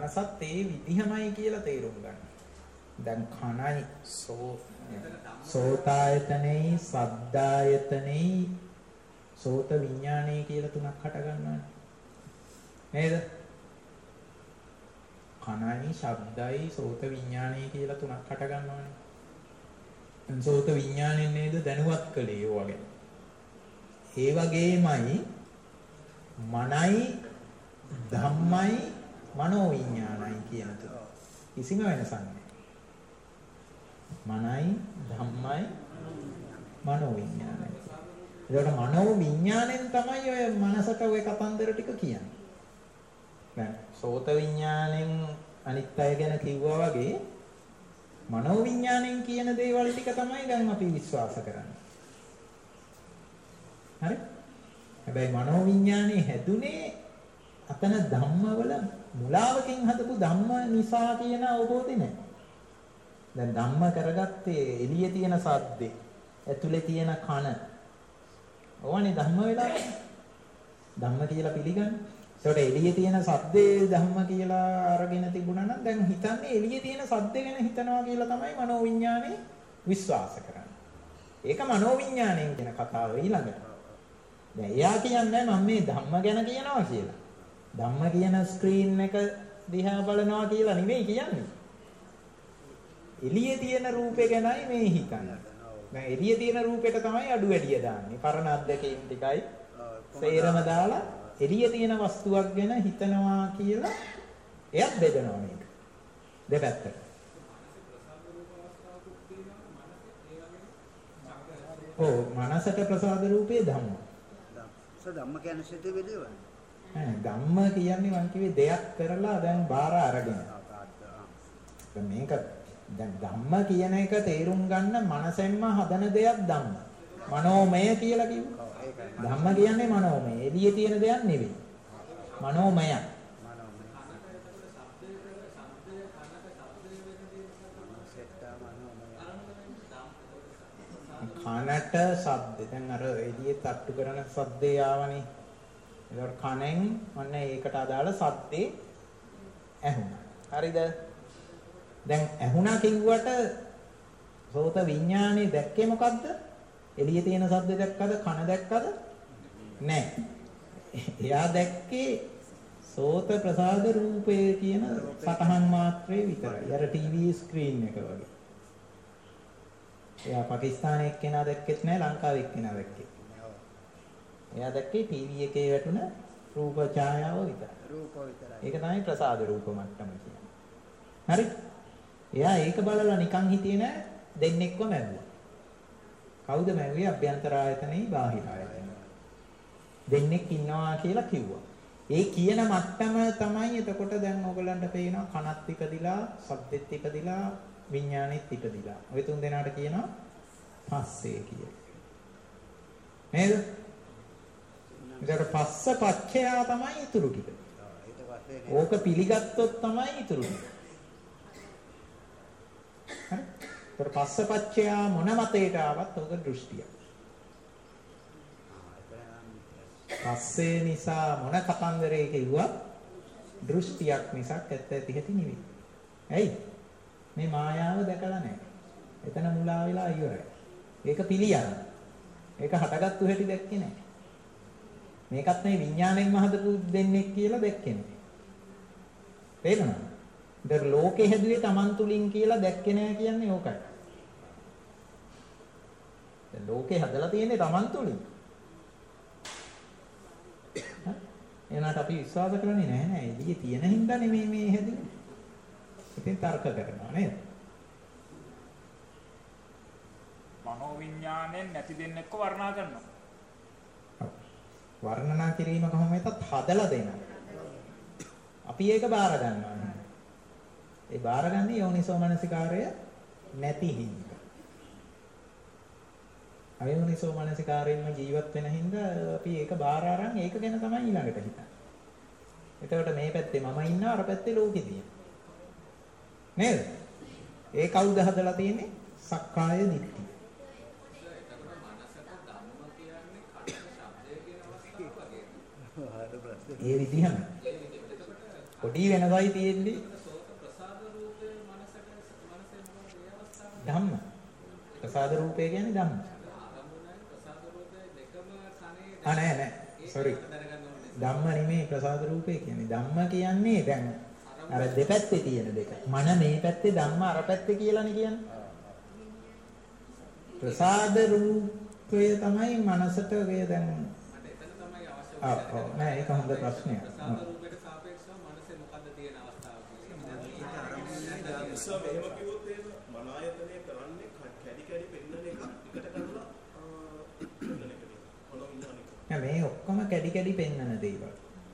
මනසත් ඒ විදිහමයි කියලා තේරුම් ගන්න. දැන් කනයි සෝතායතනෙයි සද්දායතනෙයි සෝත විඥානය කියලා තුනක් හට ගන්නවානේ. නේද? කනයි ශබ්දයි සෝත විඥානය කියලා තුනක් හට ගන්නවානේ. දැන් සෝත විඥාණයෙන් නේද දැනුවත් කළේ ඒවා ගැන. ඒ වගේමයි මනයි ධම්මයි මනෝ විඥානයි කියන තුන. කිසිම වෙනසක් නැහැ. මනයි ධම්මයි මනෝ විඥානයි. ඒකට මනෝ විඥාණයෙන් තමයි ඔය මනසට ඔය කතන්දර ටික කියන්නේ. දැන් සෝත විඥාණයෙන් අනිත් අය ගැන කිව්වා වගේ මනෝ විඥාණයෙන් කියන දේවල් ටික තමයි දැන් අපි විශ්වාස කරන්නේ. හරි? හැබැයි මනෝ විඥානේ හැදුනේ අතන ධම්මවල මුලාවකින් හදපු ධම්ම නිසා කියන අවබෝධය නෑ. දැන් ධම්ම කරගත්තේ එළියේ තියෙන සද්දේ, ඇතුලේ තියෙන කන. ඕවනේ ධම්ම වෙලා. ධම්ම කියලා පිළිගන්නේ. ඒකට එළියේ තියෙන සද්දේ ධම්ම කියලා අරගෙන තිබුණා නම් දැන් හිතන්නේ එළියේ තියෙන සද්දේ ගැන හිතනවා කියලා තමයි මනෝ විඥානේ විශ්වාස කරන්නේ. ඒක මනෝ විඥාණයෙන් කියන කතාව ඊළඟට. දැන් එයා කියන්නේ මම මේ ධම්ම ගැන කියනවා කියලා. ධම්ම කියන ස්ක්‍රීන් එක දිහා බලනවා කියලා නෙවෙයි කියන්නේ. එළියේ තියෙන රූපේ ගැනයි මේ හිතන්නේ. දැන් එළියේ තියෙන රූපෙට තමයි අඩු වැඩිය දාන්නේ. පරණ අද්දකීම් ටිකයි සේරම දාලා එළියේ තියෙන වස්තුවක් ගැන හිතනවා කියලා එයත් බෙදනවා මේක. දෙපැත්තට. ඔව් මනසට ප්‍රසාද රූපේ ධම්ම. ධම්ම කියන්නේ සිතුවිලි වනේ. ධම්ම කියන්නේ මං කිව්වේ දෙයක් කරලා දැන් බාර අරගෙන. මේක දැන් ධම්ම කියන එක තේරුම් ගන්න මනසෙන්ම හදන දෙයක් ධම්ම. මනෝමය කියලා කිව්වා. ධම්ම කියන්නේ මනෝමය. එළියේ තියෙන දෙයක් නෙවෙයි. මනෝමය. කනට ශබ්ද. දැන් අර එළියේ තට්ටු කරන ශබ්දේ ආවනේ. ඒක කනෙන් ඔන්න ඒකට අදාළ ශබ්දේ ඇහුණා. හරිද? දැන් ඇහුණා කිව්වට සෝත විඥානේ දැක්කේ මොකද්ද? එළියේ තියෙන ශබ්ද දැක්කද? කන දැක්කද? නැහැ. එයා දැක්කේ සෝත ප්‍රසාද රූපය කියන සටහන් මාත්‍රේ විතරයි. අර ටීවී ස්ක්‍රීන් එක වගේ. එයා පාකිස්තානයේ එක්කෙනා දැක්කෙත් නැහැ, ලංකාවේ එක්කෙනා දැක්කෙත් නැහැ. එයා දැක්කේ ටීවී එකේ වැටුණ රූප ඡායාව විතරයි. රූප විතරයි. ඒක තමයි ප්‍රසාද රූප මට්ටම කියන්නේ. හරි? එයා ඒක බලලා නිකන් හිටියේ නෑ දෙන්නෙක්ව මැව්වා. කවුද මැව්වේ? අභ්‍යන්තර ආයතනෙයි බාහිර ආයතනෙයි. දෙන්නෙක් ඉන්නවා කියලා කිව්වා. ඒ කියන මට්ටම තමයි එතකොට දැන් ඔයගලන්ට පේනවා කනත් ඉපදිලා, ශබ්දෙත් ඉපදිලා, විඥානෙත් ඉපදිලා. ඔය තුන් දෙනාට කියනවා පස්සේ කියලා. නේද? ඒකට පස්ස පච්චයා තමයි ඉතුරු ටික. ඕක පිළිගත්තොත් තමයි ඉතුරු ටික. හරි? ඒතර පස්සපච්චයා මොන මතයට ආවත් ඔක දෘෂ්ටිය. පස්සේ නිසා මොන කතන්දරේ කිව්වත් දෘෂ්ටියක් මිසක් ඇත්ත ඇති හැටි නෙවෙයි. ඇයි? මේ මායාව දැකලා නැහැ. එතන මුලා වෙලා ඉවරයි. ඒක පිළියම්. ඒක හටගත්තු හැටි දැක්කේ නැහැ. මේකත් මේ විඥාණයෙන් හදපු දෙන්නේ කියලා දැක්කේ නැහැ. තේරුණාද? දැන් ලෝකේ හැදුවේ Taman තුලින් කියලා දැක්කේ නැහැ කියන්නේ ඕකයි. දැන් ලෝකේ හදලා තියෙන්නේ Taman තුලින්. එනකට අපි විශ්වාස කරන්නේ නැහැ එළියේ තියෙන හින්දා නෙමෙයි මේ හැදුනේ. ඉතින් තර්ක කරනවා නේද? මනෝ විඥාණයෙන් නැති දෙන්නෙක්ව වර්ණනා කරනවා. වර්ණනා කිරීම කොහොම වෙතත් හදලා දෙනවා. අපි ඒක බාර ගන්නවා. ඒ බාරගන්නේ යෝනිසෝ මනසිකාරය නැති හින්දා. අයෝනිසෝ මනසිකාරයෙන්ම ජීවත් වෙන හින්දා අපි ඒක බාර අරන් ඒක ගැන තමයි ඊළඟට හිතන්නේ. එතකොට මේ පැත්තේ මම ඉන්නවා අර පැත්තේ ලෝකෙ තියෙනවා. නේද? ඒ කවුද හදලා තියෙන්නේ? සක්කාය දිට්ඨිය. ඒ විදිහම පොඩි වෙනසයි තියෙන්නේ. ධම්ම. ප්‍රසාද රූපය කියන්නේ ධම්ම. නෑ. sorry. ධම්ම නෙමෙයි ප්‍රසාද රූපය කියන්නේ. ධම්ම කියන්නේ දැන් අර දෙපැත්තේ තියෙන දෙක. මන මේ පැත්තේ ධම්ම අර පැත්තේ කියලානේ කියන්නේ. ප්‍රසාද රූපය තමයි මනසට ඔය දැන් නෑ ඒක හොඳ ප්‍රශ්නයක්. ප්‍රසාද රූපයට සාපේක්ෂව මනසේ මොකද්ද තියෙන අවස්ථාව කියන්නේ? මෙහෙම කිව්වොත් එහෙම මන ආයතනය කරන්නේ කැඩි පෙන්නන එක එකට කරලා පෙන්නන එක. නෑ මේ ඔක්කොම කැඩි පෙන්නන දේවල්.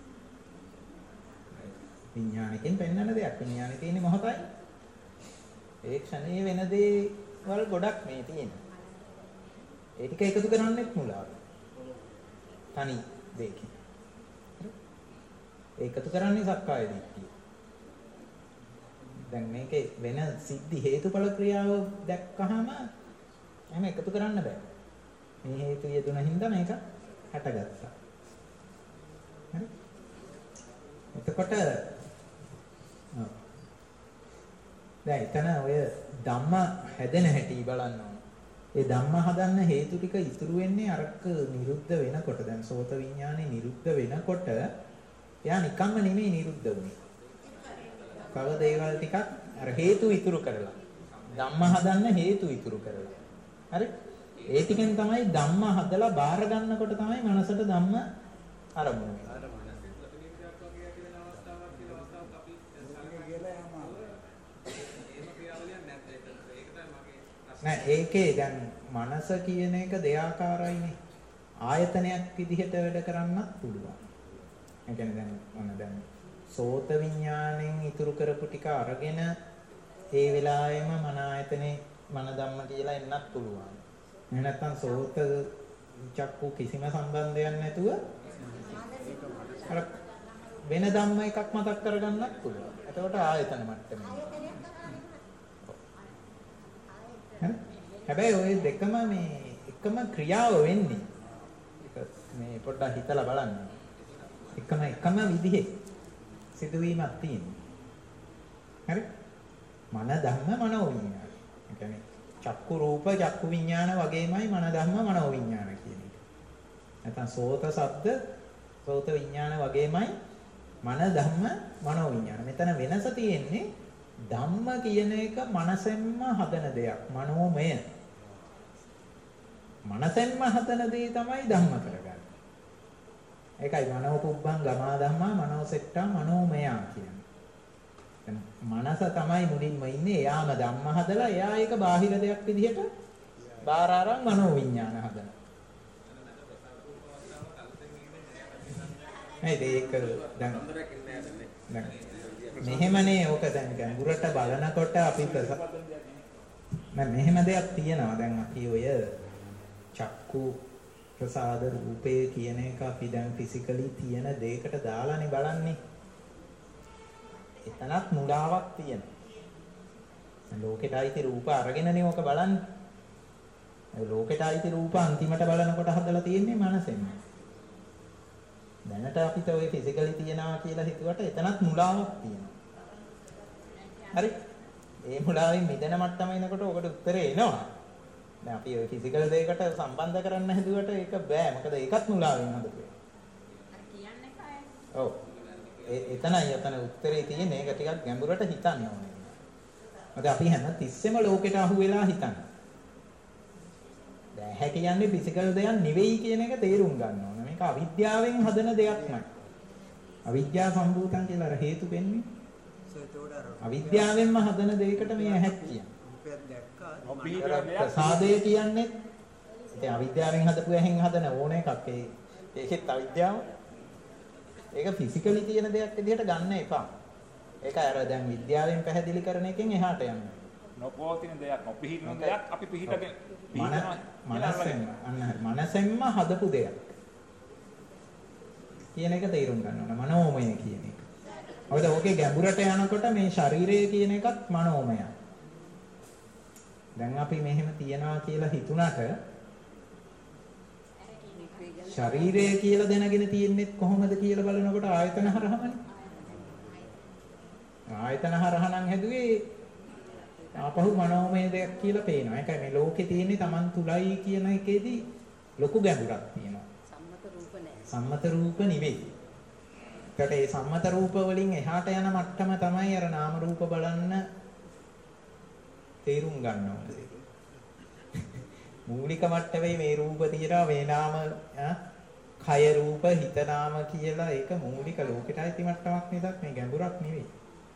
විඥාණයෙන් පෙන්නන දෙයක්. විඥානේ තියෙන්නේ මොහොතයි. ඒ ක්ෂණයේ වෙන දේවල් ගොඩක් මේ තියෙනවා. ඒ ටික එකතු කරන්නේත් මුලාව. තනි දෙකකින්. ඒකතු කරන්නේ සක්කාය දිට්ඨිය. දැන් මේකේ වෙන සිද්ධි හේතුඵල ක්‍රියාව දැක්කහම එහෙම එකතු කරන්න බෑ. මේ හේතු යෙදුන හින්දා මේක හටගත්තා. හරි? එතකොට දැන් එතන ඔය ධම්ම හැදෙන හැටි බලන්න ඕන. ඒ ධම්ම හදන්න හේතු ටික ඉතුරු වෙන්නේ අරක නිරුද්ධ වෙනකොට. දැන් සෝත විඥානේ නිරුද්ධ වෙනකොට එයා නිකම්ම නෙමෙයි නිරුද්ධ වුනේ. කව දේවල් ටිකක් අර හේතු ඉතුරු කරලා. ධම්ම හදන්න හේතු ඉතුරු කරලා. හරි? ඒ ටිකෙන් තමයි ධම්ම හදලා බාර ගන්නකොට තමයි මනසට ධම්ම ආරම්භ වෙන්නේ. නෑ ඒකේ දැන් මනස කියන එක දෙආකාරයිනේ. ආයතනයක් විදිහට වැඩ කරන්නත් පුළුවන්. ඒ කියන්නේ දැන් සෝත විඥාණයෙන් ඉතුරු කරපු ටික අරගෙන ඒ වෙලාවෙම මන ආයතනේ මන ධම්ම කියලා එන්නත් පුළුවන්. එහෙම නැත්නම් සෝත චක්කු කිසිම සම්බන්ධයක් නැතුව අර වෙන ධම්ම එකක් මතක් කරගන්නත් පුළුවන්. එතකොට ආයතන මට්ටමේ. හැබැයි ওই දෙකම මේ එකම ක්‍රියාව වෙන්නේ. මේ පොඩ්ඩක් හිතලා බලන්න. එකම විදිහේ සිදුවීමක් තියෙනවා. හරි? මන ධම්ම මනෝ විඥාන. ඒ කියන්නේ චක්කු රූප චක්කු විඥාන වගේමයි මන ධම්ම මනෝ විඥාන කියන එක. නැත්නම් සෝත ශබ්ද සෝත විඥාන වගේමයි මන ධම්ම මනෝ විඥාන. මෙතන වෙනස තියෙන්නේ ධම්ම කියන එක මනසෙන්ම හදන දෙයක්. මනෝමය. මනසෙන්ම හදන දේ තමයි ධම්ම කරගන්නේ. ඒකයි මනෝපුබ්බං ගමා ධම්මා මනෝසෙට්ටා මනෝමය කියන්නේ. දැන් මනස තමයි මුලින්ම ඉන්නේ. එයාම ධම්ම හදලා එයා ඒක බාහිර දෙයක් විදිහට බාර අරන් මනෝ විඥාන හදන. ඒක දැන් මෙහෙමනේ ඕක දැන් ගැඹුරට බලනකොට අපි මෙහෙම දෙයක් තියෙනවා. දැන් අපි ඔය චක්කු ප්‍රසාද රූපේ කියන එක අපි දැන් ෆිසිකලි තියෙන දෙයකට දාලානේ බලන්නේ. එතනත් මුලාවක් තියෙනවා. ලෝකෙට අයිති රූප අරගෙනනේ ඕක බලන්නේ. ලෝකෙට අයිති රූප අන්තිමට බලනකොට හදලා තියෙන්නේ මනසෙන්. දැනට අපිට ඔය ෆිසිකලි තියනවා කියලා හිතුවට එතනත් මුලාවක් තියෙනවා. හරි? ඒ මුලාවෙන් මිදෙන මට්ටම එනකොට ඔකට උත්තරේ එනවා. දැන් අපි ඔය ෆිසිකල් දෙයකට සම්බන්ධ කරන්න හැදුවට ඒක බෑ. මොකද ඒකත් මුලාවෙන් හදපු එක. අර කියන්නේ කය. ඔව්. එතනයි උත්තරේ තියෙන්නේ. ඒක ටිකක් ගැඹුරට හිතන්න ඕනේ. මොකද අපි හැම තිස්සෙම ලෝකෙට අහු වෙලා හිතන්නේ. දැන් හැ කියන්නේ ෆිසිකල් දෙයක් නෙවෙයි කියන එක තේරුම් ගන්න ඕන. මේක අවිද්‍යාවෙන් හදන දෙයක්මයි. අවිද්‍යාව සම්භූතං කියලා අර හේතු වෙන්නේ. අවිද්‍යාවෙන්ම හදන දෙයකට මේ ඇහක් කියන්නේ. ප්‍රසාදය කියන්නේ ඉතින් අවිද්‍යාවෙන් හදපු ඇහෙන් හදන ඕන එකක්. ඒකෙත් අවිද්‍යාව. ඒක ෆිසිකලි තියෙන දෙයක් විදිහට ගන්න එපා. ඒක අර දැන් විද්‍යාවෙන් පැහැදිලි කරන එකෙන් එහාට යනවා. නොපවතින දෙයක් නොපිහිටන දෙයක් අපි පිහිටගෙන මනසෙන්ම හදපු දෙයක් කියන එක තේරුම් ගන්න ඕන. මනෝමය කියන එක. මොකද ඕකේ ගැඹුරට යනකොට මේ ශරීරය කියන එකත් මනෝමයයි. දැන් අපි මෙහෙම තියනවා කියලා හිතුණාට ශරීරය කියලා දැනගෙන තියෙන්නේ කොහොමද කියලා බලනකොට ආයතන හරහමනේ. ආයතන හරහා නම් හැදුවේ ආපහු මනෝමය දෙයක් කියලා පේනවා. ඒකයි මේ ලෝකේ තියෙන්නේ Taman තුලයි කියන එකේදී ලොකු ගැඹුරක් තියෙනවා. සම්මත රූප නෑ. සම්මත රූප නෙවෙයි. ඒකට ඒ සම්මත රූප වලින් එහාට යන මට්ටම තමයි අර නාම රූප බලන්න තේරුම් ගන්න ඕනේ. මූලික මට්ටමේ මේ රූප තියනවා මේ නාම කය රූප හිත නාම කියලා ඒක මූලික ලෝකෙට අයිති මට්ටමක් නේදක් මේ ගැඹුරක් නෙවෙයි.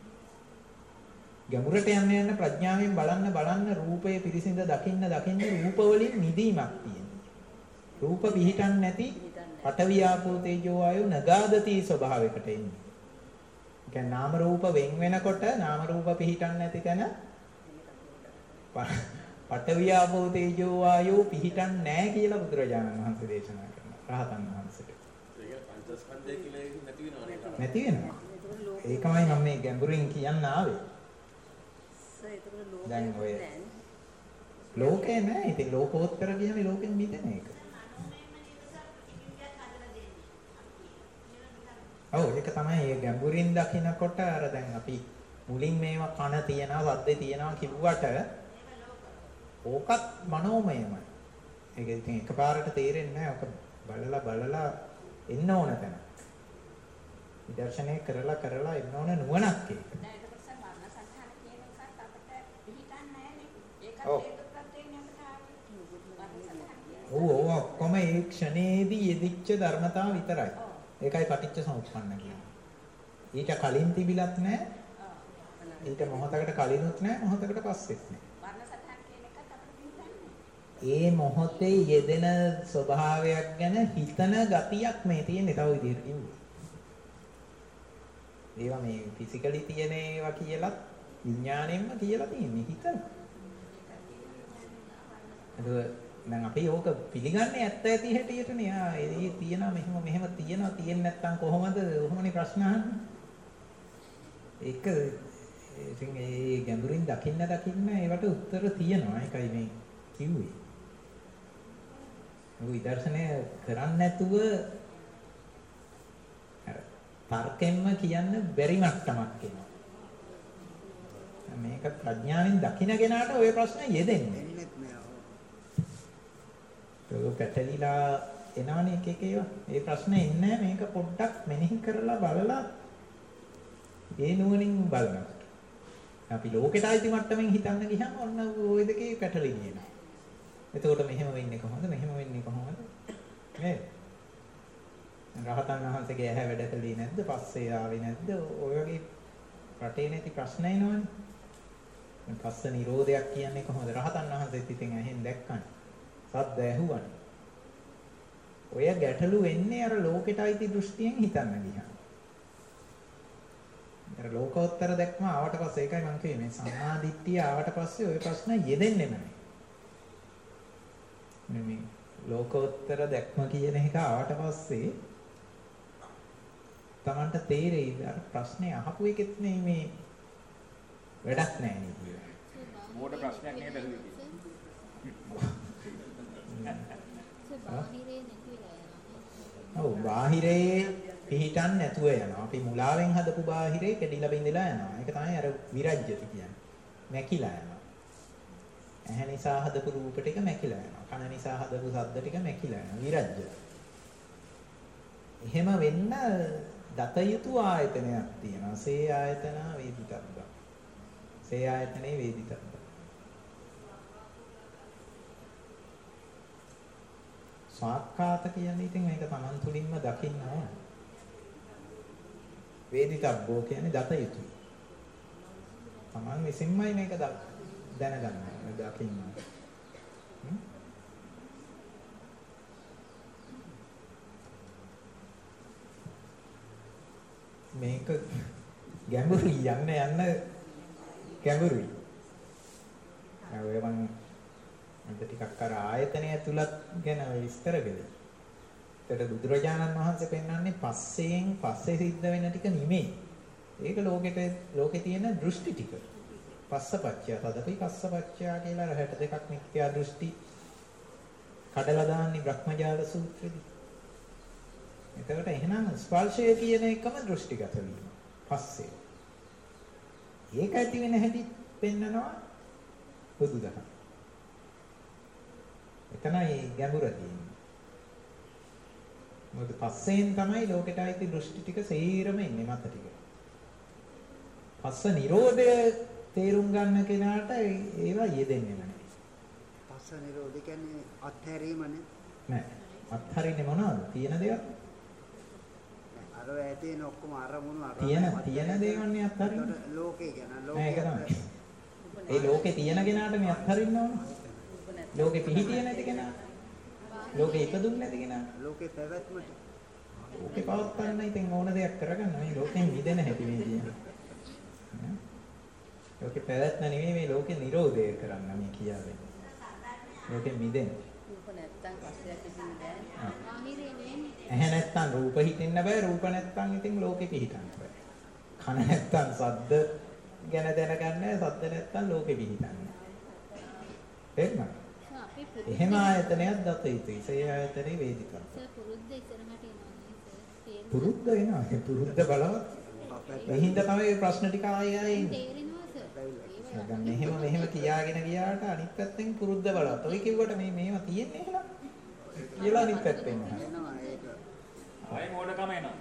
ගැඹුරට යන්න යන ප්‍රඥාවෙන් බලන්න රූපය පිරිසිඳ දකින්න රූප වලින් නිදීමක් තියෙනවා. රූප පිහිටන් නැති පඨවි ආපෝ තේජෝ වායෝ නගාදති ස්වභාවයකට එන්නේ. ඒ කියන්නේ නාම රූප වෙන් වෙනකොට නාම රූප පිහිටන් නැති තැන පඨවි ආපෝ තේජෝ වායෝ පිහිටන් නැහැ කියලා බුදුරජාණන් වහන්සේ දේශනා කරනවා. රහතන් වහන්සේට. ඒක පංචස්කන්ධය කියලා නැති වෙනවා නේද? නැති වෙනවා. ඒකමයි මම මේ ගැඹුරින් කියන්න ආවේ. දැන් ඔය ලෝකේ නෑ. ඉතින් ලෝකෝත්තර කියන්නේ ලෝකෙන් මිදෙන එක. ඔව් ඒක තමයි මේ ගැඹුරින් දකිනකොට අර දැන් අපි මුලින් මේවා කන තියනවා සද්දේ තියනවා කිව්වට ඕකත් මනෝමයමයි. ඒක ඉතින් එකපාරට තේරෙන්නේ නැහැ. ඔක බලලා එන්න ඕන තැන. විදර්ශනය කරලා එන්න ඕන නුවණක් ඒක. ඔව් ඔක්කොම ඒ ක්ෂණේදී යෙදිච්ච ධර්මතාව විතරයි. ඒකයි පටිච්ච සමුප්පන්න කියන්නේ. ඊට කලින් තිබිලත් නැහැ. ඊට මොහොතකට කලිනුත් නැහැ, මොහොතකට පස්සෙත් නැහැ. ඒ මොහොතේ යෙදෙන ස්වභාවයක් ගැන හිතන ගතියක් මේ තියෙන්නේ තව විදිහට කිව්වොත්. ඒවා මේ ෆිසිකලි තියෙන ඒවා කියලා විඥාණයෙන්ම කියලා තියෙන්නේ හිතන. දැන් අපි ඕක පිළිගන්නේ ඇත්ත ඇති හැටියටනේ. ඒ තියෙනවා මෙහෙම තියෙනවා තියෙන්නේ නැත්නම් කොහොමද? කොහොමනේ ප්‍රශ්න අහන්නේ? ඒක ඉතින් ඒ ගැඹුරින් දකින්න ඒවට උත්තර තියෙනවා. ඒකයි මේ කිව්වේ. ඔය විදර්ශනය කරන්නේ නැතුව අර තර්කෙන්ම කියන්න බැරි මට්ටමක් එනවා. මේක ප්‍රඥාවෙන් දකින්න කෙනාට ওই ප්‍රශ්න යෙදෙන්නේ. ඒක පැටලිලා එනවනේ එක ඒවා. ඒ ප්‍රශ්න එන්නේ මේක පොඩ්ඩක් මෙනෙහි කරලා බලලා ඒ නුවණින් බලනවා. අපි ලෝකෙට ආйти මට්ටමින් හිතන්න ගියම ඔන්න ওই දෙකේ පැටලින්නේ නෑ. එතකොට මෙහෙම වෙන්නේ කොහොමද? මෙහෙම වෙන්නේ කොහොමද? නේද? රහතන් වහන්සේගේ ඇහැ වැඩ කළේ නැද්ද? පස්සේ ආවේ නැද්ද? ඔය වගේ රටේ නැති ප්‍රශ්න එනවනේ. පස්ස නිරෝධයක් කියන්නේ කොහොමද? රහතන් වහන්සේත් ඉතින් ඇහෙන් දැක්කනේ. සද්ද ඇහුවනේ. ඔය ගැටලු වෙන්නේ අර ලෝකෙට අයිති දෘෂ්ටියෙන් හිතන්න ගියාම. අර ලෝකෝත්තර දැක්ම ආවට පස්සේ ඒකයි මම කිව්වේ මේ සම්මා දිට්ඨිය ආවට පස්සේ ওই ප්‍රශ්න යෙදෙන්නෙම නැහැ. මේ ලෝකෝත්තර දැක්ම කියන එක ආවට පස්සේ Tamanට තේරෙයි අර ප්‍රශ්නේ අහපු එකෙත් මේ වැඩක් නැහැ නේ කියලා. මොකට ප්‍රශ්නයක් නේද ඇහුවේ. ඔව් බාහිරේ පිහිටන් නැතුව යනවා. අපි මුලාවෙන් හදපු බාහිරේ කැඩිලා බින්දලා යනවා. ඒක තමයි අර විරජ්‍යති කියන්නේ. මැකිලා යනවා. ඇහැ නිසා හදපු රූප ටික මැකිලා යනවා. කන නිසා හදපු ශබ්ද ටික මැකිලා යනවා. විරජ්‍ය. එහෙම වෙන්න දත යුතු ආයතනයක් තියෙනවා. සේ ආයතන වේදිතබ්බ. සේ ආයතනේ වේදිතබ්බ. සාක්කාත කියන්නේ ඉතින් මේක Taman තුලින්ම දකින්න ඕන. වේදිතබ්බෝ කියන්නේ දත යුතුයි. Taman විසින්මයි මේක දැනගන්න දකින්න. මේක ගැඹුරුයි යන්න ගැඹුරුයි. ඔය මම අද ටිකක් අර ආයතනය තුලත් ගැන විස්තර කළේ. ඒකට බුදුරජාණන් වහන්සේ පෙන්වන්නේ පස්සේ සිද්ධ වෙන ටික නෙමෙයි. ඒක ලෝකේ තියෙන දෘෂ්ටි ටික. පස්සපච්චය තදපි පස්සපච්චය කියලා 62ක් මිත්‍යා දෘෂ්ටි කඩලා දාන්නේ බ්‍රහ්මජාල සූත්‍රෙදී. එතකොට එහෙනම් ස්පර්ශය කියන එකම දෘෂ්ටිගත වීම. පස්සේ. ඒක ඇති වෙන හැටි පෙන්නනවා බුදුදහම. එතනයි ගැඹුර තියෙන්නේ. මොකද පස්සෙන් තමයි ලෝකෙට ආйти දෘෂ්ටි ටික සේරම ඉන්නේ මත ටික. පස්ස නිරෝධය තේරුම් ගන්න කෙනාට ඒවා යෙදෙන්නේ නැහැ. පස්ස නිරෝධය කියන්නේ අත්හැරීමනේ. නෑ. අත්හරින්නේ මොනවද? තියෙන දේවල්. අර ඇතේන ඔක්කොම අරමුණු තියෙන දේවල්නේ අත්හරින්නේ. ලෝකේ කියන නෑ ඒක තමයි. ඒ ලෝකේ තියෙන කෙනාට මේ අත්හරින්න ඕනේ. ලෝකේ පිහිටිය නැති කෙනා. ලෝකේ ඉපදුන්නේ නැති කෙනා. ලෝකේ පැවැත්මට. ලෝකේ පවත්වන්න ඉතින් ඕන දෙයක් කරගන්න මේ ලෝකෙන් මිදෙන හැටි මේ කියන්නේ. ලෝකේ පැවැත්ම නෙමෙයි මේ ලෝකේ නිරෝධය කරන්න මේ කියන්නේ. ලෝකෙ මිදෙන්න. රූප නැත්තම් පස්සයක් හිටින්න බෑ. ආහිරේ නෙන්නේ. ඇහැ නැත්තම් රූප හිටින්න බෑ. රූප නැත්තම් ඉතින් ලෝකෙ පිහිටන්න බෑ. කන නැත්තම් ශබ්ද ගැන දැනගන්න බෑ. ශබ්ද නැත්තම් ලෝකෙ පිහිටන්න. එහෙමයි. එහෙම ආයතනයක් දත යුතුයි. ඒ ආයතනේ වේදිකා. පුරුද්ද ඉස්සරහට එනවා. පුරුද්ද එනවා. ඒ පුරුද්ද බලවත්. එහිඳ තමයි ප්‍රශ්න ටික ආයෙ එන්නේ. දැන් මෙහෙම කියාගෙන ගියාට අනිත් පැත්තෙන් පුරුද්ද බලවත්. ඔය කිව්වට මේව තියෙන්නේ එහෙනම්. කියලා අනිත් පැත්තෙන් එනවා ඒක. ආයි මොඩකම එනවා.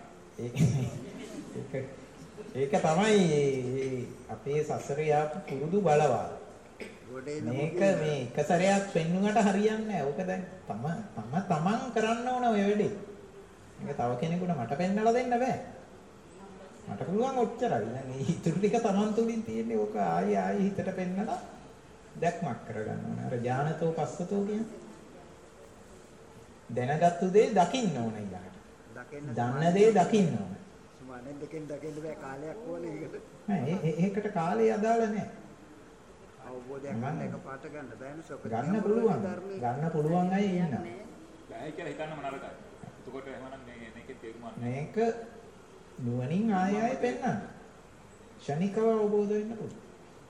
ඒක තමයි අපේ සසරේ ආපු පුරුදු බලවත්. මේක මේ එක සැරයක් පෙන්නුනට හරියන්නේ නැහැ. ඕක දැන් තමන් කරන්න ඕන ඔය වැඩේ. මේක තව කෙනෙකුට මට පෙන්නලා දෙන්න බෑ. මට පුළුවන් ඔච්චරයි. දැන් මේ ඉතුරු ටික තමන් තුලින් තියෙන්නේ. ඕක ආයි හිතට පෙන්නලා දැක්මක් කරගන්න ඕන. අර ඥානතෝ පස්සතෝ කියන්නේ දැනගත්තු දේ දකින්න ඕන ඊළඟට. දන්න දේ දකින්න ඕන. සුමානෙන් දෙකෙන් දකින්න බෑ කාලයක් ඕනේ ඒකට. නෑ ඒකට කාලය අදාළ නෑ. අවබෝධයක් ගන්න එක පාට ගන්න බෑනේ සොක. ගන්න පුළුවන් අය ඉන්නවා. බෑ කියලා හිතන්නම නරකයි. එතකොට එහෙමනම් මේකේ තේරුම මේක නුවණින් ආයෙ පෙන්නන්න. ශනිකව අවබෝධ වෙන්න පුළුවන්.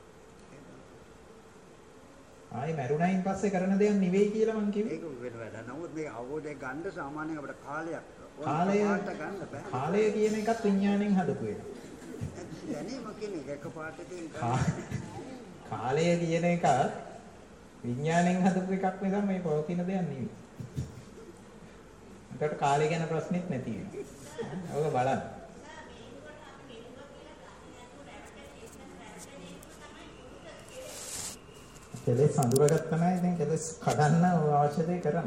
ආයෙ මරුණයින් පස්සේ කරන දෙයක් නෙවෙයි කියලා මං කිව්වේ. ඒක වෙන වැඩ. නමුත් මේක අවබෝධයක් ගන්න සාමාන්‍යයෙන් අපිට කාලයක් ගන්න බෑ. කාලය කියන එකත් විඥාණයෙන් හදපු එක. දැනීම කියන එක එකපාරටකින් කාලය කියන එක විඥාණයෙන් හදපු එකක් නිසා මේ පවතින දෙයක් නෙවෙයි. ඒකට කාලය ගැන ප්‍රශ්නෙත් නැති වෙනවා. ඔක බලන්න. කෙලෙස් අඳුරගත්තා නම් ඉතින් කෙලෙස් කඩන්න අවශ්‍ය දේ කරන්න.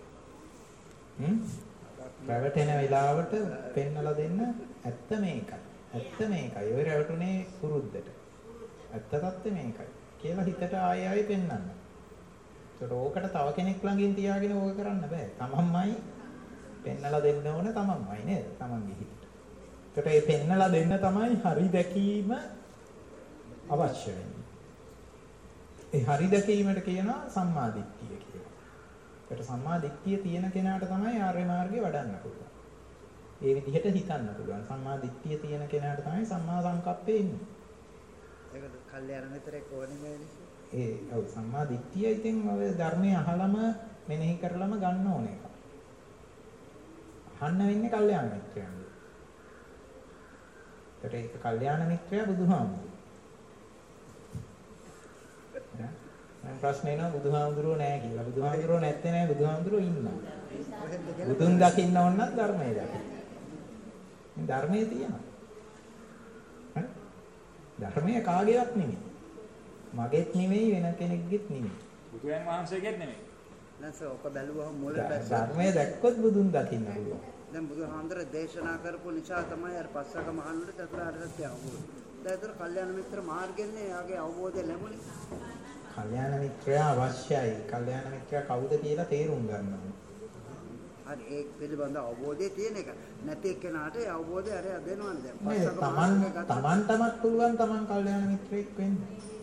රැවටෙන වෙලාවට පෙන්නලා දෙන්න ඇත්ත මේකයි. ඇත්ත මේකයි. ඔය රැවටුනේ පුරුද්දට. ඇත්ත තත්ත්වය මේකයි කියලා හිතට ආයෙ පෙන්නන්න. ඒකට ඕකට තව කෙනෙක් ළඟින් තියාගෙන ඕක කරන්න බෑ. තමන්මයි පෙන්නලා දෙන්න ඕන තමන්මයි නේද? තමන්ගේ හිතට. ඒකට මේ පෙන්නලා දෙන්න තමයි හරි දැකීම අවශ්‍ය වෙන්නේ. ඒ හරි දැකීමට කියනවා සම්මාදිට්ඨිය කියලා. ඒකට සම්මාදිට්ඨිය තියෙන කෙනාට තමයි ආර්ය මාර්ගය වඩන්න පුළුවන්. ඒ විදිහට හිතන්න පුළුවන්. සම්මාදිට්ඨිය තියෙන කෙනාට තමයි සම්මා සංකප්පේ ඉන්නේ. ඒකට කල්යාණ මිත්‍රෙක් ඕනේ ඔව් සම්මාදිට්ඨිය ඉතින් ඔය ධර්මයේ අහලම මෙනෙහි කරලම ගන්න ඕන එක. අහන්න වෙන්නේ කල්යාණ මිත්‍රයන්ගේ. ඒකට ඒක කල්යාණ මිත්‍රයා බුදුහාමුදුරුවෝ. මම ප්‍රශ්නේ නෝ බුදුහාමුදුරුවෝ නැහැ කියලා. බුදුහාමුදුරුවෝ නැත්තේ නෑ බුදුහාමුදුරුවෝ ඉන්නවා. බුදුන් දකින්න ඕන නම් ධර්මයේ දකින්න. මේ ධර්මයේ තියෙනවා. හරි? ධර්මයේ කාගේවත් නෙමෙයි. මගේත් නෙමෙයි වෙන කෙනෙක්ගේත් නෙමෙයි. බුදුන් වහන්සේගෙත් නෙමෙයි. නැස ඔක බැලුවහම මුල ධර්මයේ දැක්කොත් බුදුන් දකින්න පුළුවන්. දැන් බුදුහාමුදුර දේශනා කරපු නිසා තමයි අර පස්සක මහනුවර චතුරාර්ය සත්‍ය අවබෝධ. දැන් ඒතර කල්යාණ මිත්‍ර මාර්ගෙන්නේ යාගේ අවබෝධය ලැබුණේ. කල්යාණ මිත්‍රයා අවශ්‍යයි. කල්යාණ මිත්‍රයා කවුද කියලා තේරුම් ගන්න ඕනේ. හරි ඒක පිළිබඳ අවබෝධය තියෙන එක. නැති එක්කෙනාට ඒ අවබෝධය අර දෙනවනේ දැන්. තමන්ටමත් පුළුවන් තමන් කල්යාණ මිත්‍රෙක් වෙන්න.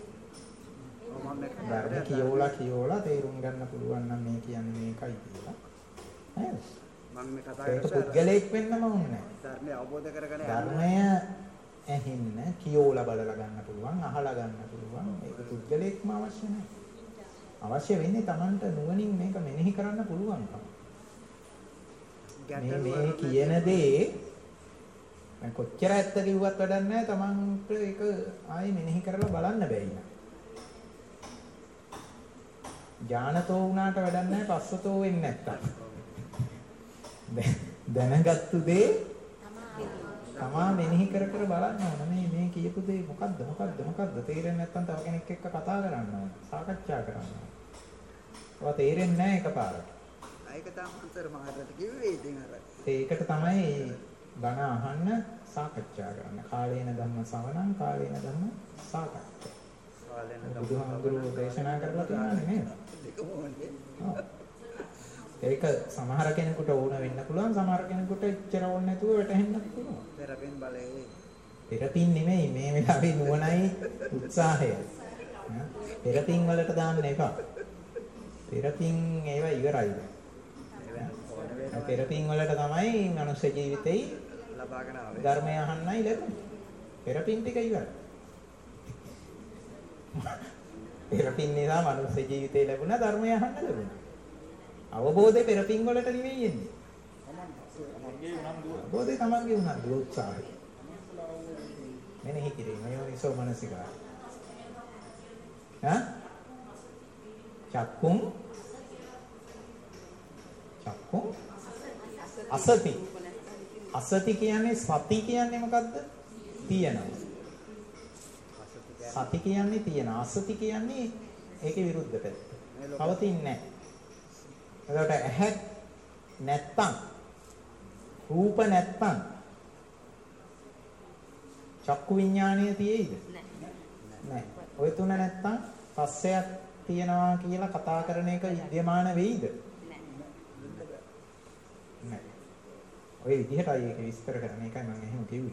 ධර්ම කියෝලා තේරුම් ගන්න පුළුවන් නම් මේ කියන්නේ මේකයි කියලා. නේද? මම මේ කතා කරන්නේ පුද්ගලයෙක් වෙන්නම ඕනේ නැහැ. ධර්මය අවබෝධ කරගෙන ධර්මය ඇහෙන්න කියෝලා බලලා ගන්න පුළුවන්, අහලා ගන්න පුළුවන්. ඒක පුද්ගලයෙක්ම අවශ්‍ය නැහැ. අවශ්‍ය වෙන්නේ තමන්ට නුවණින් මේක මෙනෙහි කරන්න පුළුවන්කම. මේ කියන දේ දැන් කොච්චර ඇත්ත කිව්වත් වැඩක් නැහැ. Tamanට ඒක ආයේ මෙනෙහි කරලා බලන්න බැරි නෑ. ඥානතෝ වුණාට වැඩක් නැහැ. පස්සතෝ වෙන්නේ නැත්තම්. දැනගත්තු දේ තමා මෙනෙහි කර කර බලන්න ඕන. මේ කියපු දේ මොකද්ද තේරෙන්නේ නැත්නම් තව කෙනෙක් එක්ක කතා කරන්න ඕන. සාකච්ඡා කරන්න ඕන. ඒවා තේරෙන්නේ නැහැ එකපාරට. ඒක තමයි අන්තර මහරට කිව්වේ ඉතින් අර. ඒකට තමයි බණ අහන්න සාකච්ඡා කරන්න. කාලේන ධම්ම ශ්‍රවණං කාලේන ධම්ම සාකච්ඡා. කාලේන ධම්ම බුදුහාමුදුරුවෝ දේශනා කරලා තියෙනනේ නේද? ඒක සමහර කෙනෙකුට ඕන වෙන්න පුළුවන්, සමහර කෙනෙකුට එච්චර ඕන නැතුව වැටහෙන්නත් පුළුවන්. තෙරපින් බලයේ. තෙරපින් නෙමෙයි මේ වෙලාවේ නුවණයි උත්සාහය. තෙරපින් වලට දාන්න එපා. තෙරපින් ඒවා ඉවරයි. තෙරපින් වලට තමයි මනුෂ්‍ය ජීවිතේ ලබාගෙන ආවේ. ධර්මය අහන්නයි ලැබුණේ. තෙරපින් ටික ඉවරයි. තෙරපින් නිසා මනුෂ්‍ය ජීවිතේ ලැබුණා, ධර්මය අහන්න ලැබුණා. අවබෝධය පෙරපින් වලට නෙවෙයි එන්නේ. අවබෝධය තමන්ගේ උනන්දු උත්සාහය. මෙනෙහි කිරීම යෝනිසෝ මනසිකාරය. චක්කුම් අසති. අසති කියන්නේ සති කියන්නේ මොකද්ද? තියනවා. සති කියන්නේ තියනවා. අසති කියන්නේ ඒකේ විරුද්ධ පැත්ත. පවතින්නේ නැහැ. එතකොට ඇහැ නැත්තම් රූප නැත්තම් චක්කු විඥානය තියෙයිද? නැහැ. ඔය තුන නැත්තම් පස්සයක් තියනවා කියලා කතා කරන එක විද්‍යමාන වෙයිද? නැහැ. ඔය විදිහටයි ඒක විස්තර කරන එකයි මම එහෙම කිව්වේ.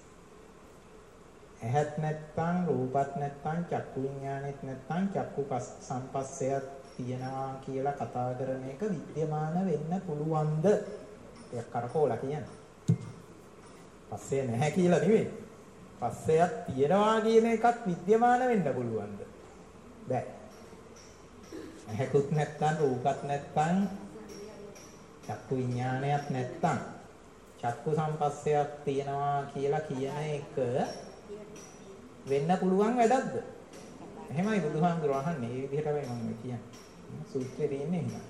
ඇහත් නැත්තම් රූපත් නැත්තම් චක්කු විඥානෙත් නැත්තම් චක්කු සම්පස්සයක් තියනවා කියලා කතා කරන එක විද්‍යමාන වෙන්න පුළුවන්ද? ඒක කරකෝලා කියන්නේ. පස්සේ නැහැ කියලා නෙවෙයි. පස්සයක් තියනවා කියන එකක් විද්‍යමාන වෙන්න පුළුවන්ද? බෑ. ඇහැකුත් නැත්තම් රූපත් නැත්තම් චක්කු විඥානයක් නැත්තම් චක්කු සම්පස්සයක් තියනවා කියලා කියන එක වෙන්න පුළුවන් වැඩක්ද? එහෙමයි බුදුහාමුදුරුවෝ අහන්නේ. මේ විදිහටමයි මම කියන්නේ. සූත්‍රයේ තියෙන්නේ එහෙම.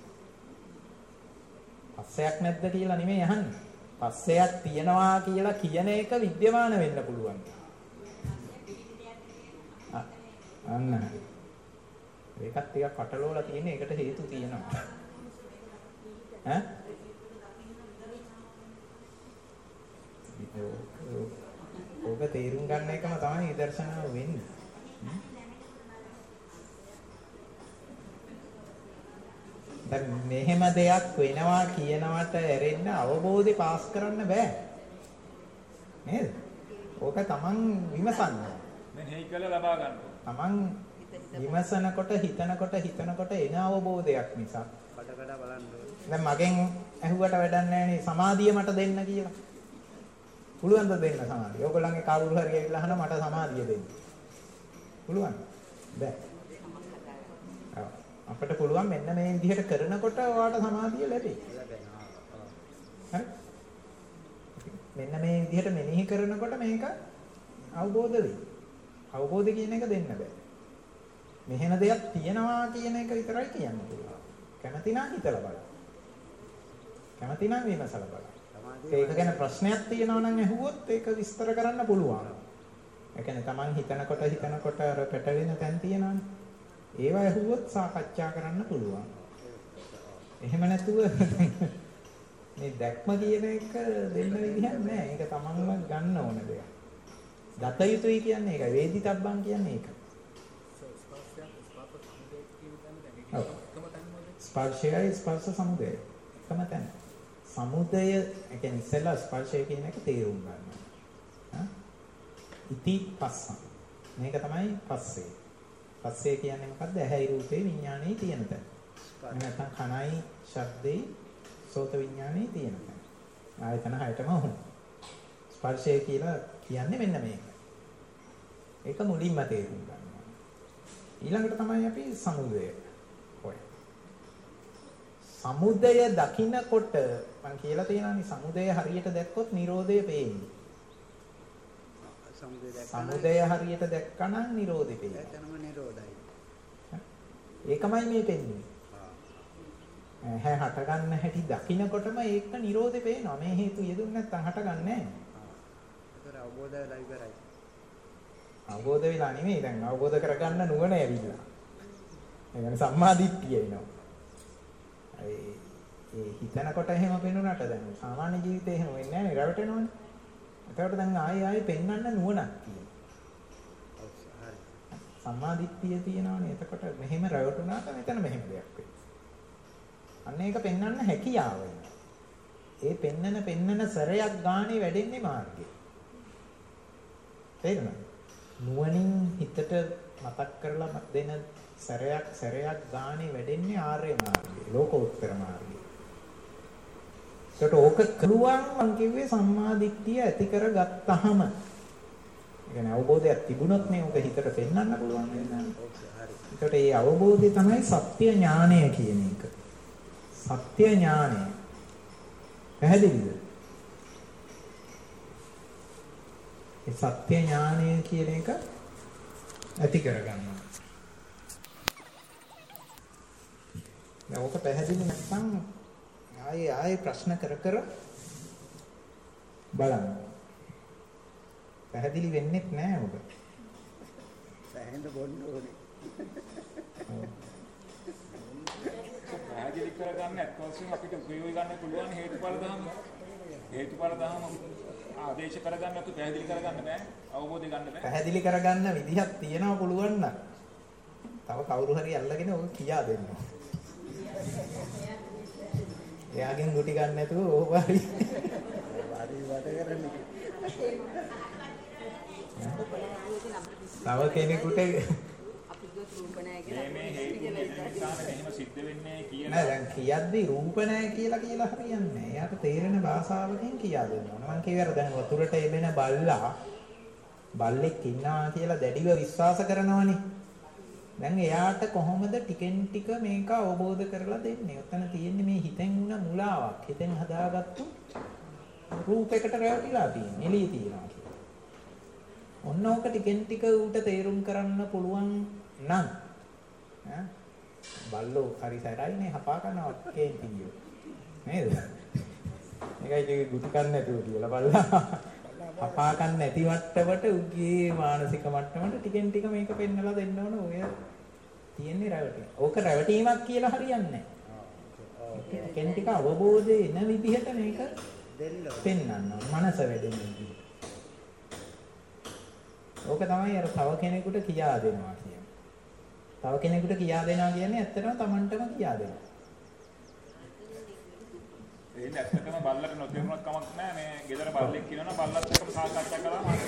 පස්සයක් නැද්ද කියලා නෙමෙයි අහන්නේ. පස්සයක් තියනවා කියලා කියන එක විද්‍යමාන වෙන්න පුළුවන්. අන්න. ඒකත් ටිකක් කටලෝලා තියෙන එකට හේතු තියෙනවා. ඈ? ඔබ තේරුම් ගන්න එකම තමයි විදර්ශනාව වෙන්නේ. දැන් මෙහෙම දෙයක් වෙනවා කියනවට ඇරෙන්න අවබෝධය පාස් කරන්න බෑ. නේද? ඕක තමන් විමසන්න. මෙහෙයි කළා ලබා ගන්න. තමන් විමසනකොට හිතනකොට එන අවබෝධයක් නිසා. කඩ බලන්න. දැන් මගෙන් ඇහුවට වැඩක් නැහැ නේ සමාධිය මට දෙන්න කියලා. පුළුවන් ද දෙන්න සමාධිය? ඕගොල්ලන්ගේ කවුරු හරි ඇවිල්ලා අහනවා මට සමාධිය දෙන්න. පුළුවන්? බෑ. අපිට පුළුවන් මෙන්න මේ විදිහට කරනකොට ඔයාලට සමාධිය ලැබෙයි. හරි? මෙන්න මේ විදිහට මෙනෙහි කරනකොට මේක අවබෝධ වෙයි. අවබෝධ කියන එක දෙන්න බෑ. මෙහෙම දෙයක් තියනවා කියන එක විතරයි කියන්න පුළුවන්. කැමති නම් හිතලා බලන්න. කැමති නම් විමසලා බලන්න. ඒක ගැන ප්‍රශ්නයක් තියෙනවා නම් අහුවොත් ඒක විස්තර කරන්න පුළුවන්. ඒ කියන්නේ Taman හිතනකොට අර පැටලෙන තැන් තියෙනවානේ. ඒවා ඇහුවොත් සාකච්ඡා කරන්න පුළුවන්. එහෙම නැතුව මේ දැක්ම කියන එක දෙන්න විදිහක් නැහැ. ඒක තමන්ම ගන්න ඕන දෙයක්. දත යුතුයි කියන්නේ ඒකයි. වේදිතබ්බන් කියන්නේ ඒක. ස්පර්ශයයි ස්පර්ශ සමුදය. එකම තැන. සමුදය කියන්නේ ඉස්සෙල්ලා ස්පර්ශය කියන එක තේරුම් ගන්න. ඉති පස්සම්. මේක තමයි පස්සේ. පස්සේ කියන්නේ මොකද්ද? ඇහැයි රූපේ විඥානේ තියෙන තැන. නැත්නම් කනයි ශබ්දේ සෝත විඥානේ තියෙන තැන. ආයතන හයටම වුණ. ස්පර්ශය කියලා කියන්නේ මෙන්න මේක. ඒක මුලින්ම තේරුම් ගන්නවා. ඊළඟට තමයි අපි සමුදය හොයන්නේ. සමුදය දකින්නකොට මම කියලා තියෙනවානේ සමුදය හරියට දැක්කොත් නිරෝධය පේන්නේ. සමුදය දැක්කම සමුදය හරියට දැක්කනම් නිරෝධේ පේනවා. එතනම නිරෝධයි. ඒකමයි මේ පෙන්නේ. හැ හට ගන්න හැටි දකින්නකොටම ඒක නිරෝධේ පේනවා. මේ හේතු යෙදුන්නේ නැත්නම් හට ගන්නෑ නෑ. ඒතර අවබෝධය වෙලා ඉවරයි. අවබෝධ වෙලා නෙමෙයි දැන් අවබෝධ කරගන්න නුවණ ඇවිල්ලා. ඒ කියන්නේ සම්මා දිට්ඨිය එනවා. ඒ හිතනකොට එහෙම පෙනුනට දැන් සාමාන්‍ය ජීවිතේ එහෙම වෙන්නේ නැහැ නේ රැවටෙනවනේ. ඒකට දැන් ආයෙ පෙන්වන්න නුවණක් තියෙනවා. හරි. සම්මා දිට්ඨිය තියෙනවනේ. එතකොට මෙහෙම රැවටුණාට මෙතන මෙහෙම දෙයක් වෙනවා. අන්න ඒක පෙන්වන්න හැකියාව වෙනවා. ඒ පෙන්නන සරයක් ගානේ වැඩෙන්නේ මාර්ගය. තේරුණාද? නුවණින් හිතට මතක් කරලා දෙන සරයක් ගානේ වැඩෙන්නේ ආර්ය මාර්ගය, ලෝකෝත්තර මාර්ගය. ඒකට ඕක කළුවන් මං කිව්වේ සම්මා දිට්ඨිය ඇති කරගත්තාම. ඒ කියන්නේ අවබෝධයක් තිබුණොත් නේ ඕක හිතට පෙන්වන්න පුළුවන් වෙනවා. ඒකට ඒ අවබෝධය තමයි සත්‍ය ඥානය කියන එක. සත්‍ය ඥානය. පැහැදිලිද? ඒ සත්‍ය ඥානය කියන එක ඇති කරගන්නවා. දැන් ඕක පැහැදිලි නැත්නම් ආයේ ප්‍රශ්න කර බලන්න. පැහැදිලි වෙන්නේ නැහැ ඔබ. පැහැෙන්න බොන්න ඕනේ. පැහැදිලි කරගන්න අත්වශයෙන් අපිට උපයෝගී ගන්න පුළුවන් හේතුඵල ධර්ම. හේතුඵල ධර්ම ආදේශ කරගන්න අපිට පැහැදිලි කරගන්න බෑ. අවබෝධය ගන්න බෑ. පැහැදිලි කරගන්න විදිහක් තියෙනවා පුළුවන් නම්. තව කවුරු හරි අල්ලගෙන ඔක කියා දෙන්න. එයාගෙන් ගුටි ගන්න නැතුව ඕක හරි. වට කරන්නේ. තව කෙනෙකුට මේ හේතු නිසා එහෙම සිද්ධ වෙන්නේ කියන නෑ දැන් කියද්දි රූප නෑ කියලා හරියන්නේ නෑ. එයාට තේරෙන භාෂාවකින් කියා දෙන්න ඕන. මම කියවර දැන් වතුරට එබෙන බල්ලෙක් ඉන්නවා කියලා දැඩිව විශ්වාස කරනවනේ. දැන් එයාට කොහොමද ටිකෙන් ටික මේක අවබෝධ කරලා දෙන්නේ? ඔතන තියෙන්නේ මේ හිතෙන් වුණ මුලාවක්. හිතෙන් හදාගත්තු රූපයකට රැවටිලා තියෙන. එළිය තියනවා කියලා. ඔන්න ඕක ටිකෙන් ටික ඌට තේරුම් කරන්න පුළුවන් නම් බල්ලෝ හරි සැරයිනේ හපා කරනවා කේන්තියෝ. නේද? ඒකයි ගුටි කන්න නැතුව කියලා බල්ලා. හපා කන්න නැති මට්ටමට උගේ මානසික මට්ටමට ටිකෙන් ටික මේක පෙන්නලා දෙන්න ඕන. ඔය තියෙන්නේ රැවටීම. ඕක රැවටීමක් කියලා හරියන්නේ නැහැ. ටිකෙන් ටික අවබෝධය එන විදිහට මේක පෙන්වන්න. මනස වැඩෙන විදිහට. ඕක තමයි අර තව කෙනෙකුට කියා දෙනවා කියන්නේ. තව කෙනෙකුට කියා දෙනවා කියන්නේ ඇත්තටම Tamanටම කියා දෙනවා. ඒක ඇත්තටම බල්ලට නොතේරුණක් කමක් නැහැ. මේ ගෙදර බල්ලෙක් කියනවා බල්ලත් එක්කම සාකච්ඡා කළාම ඒක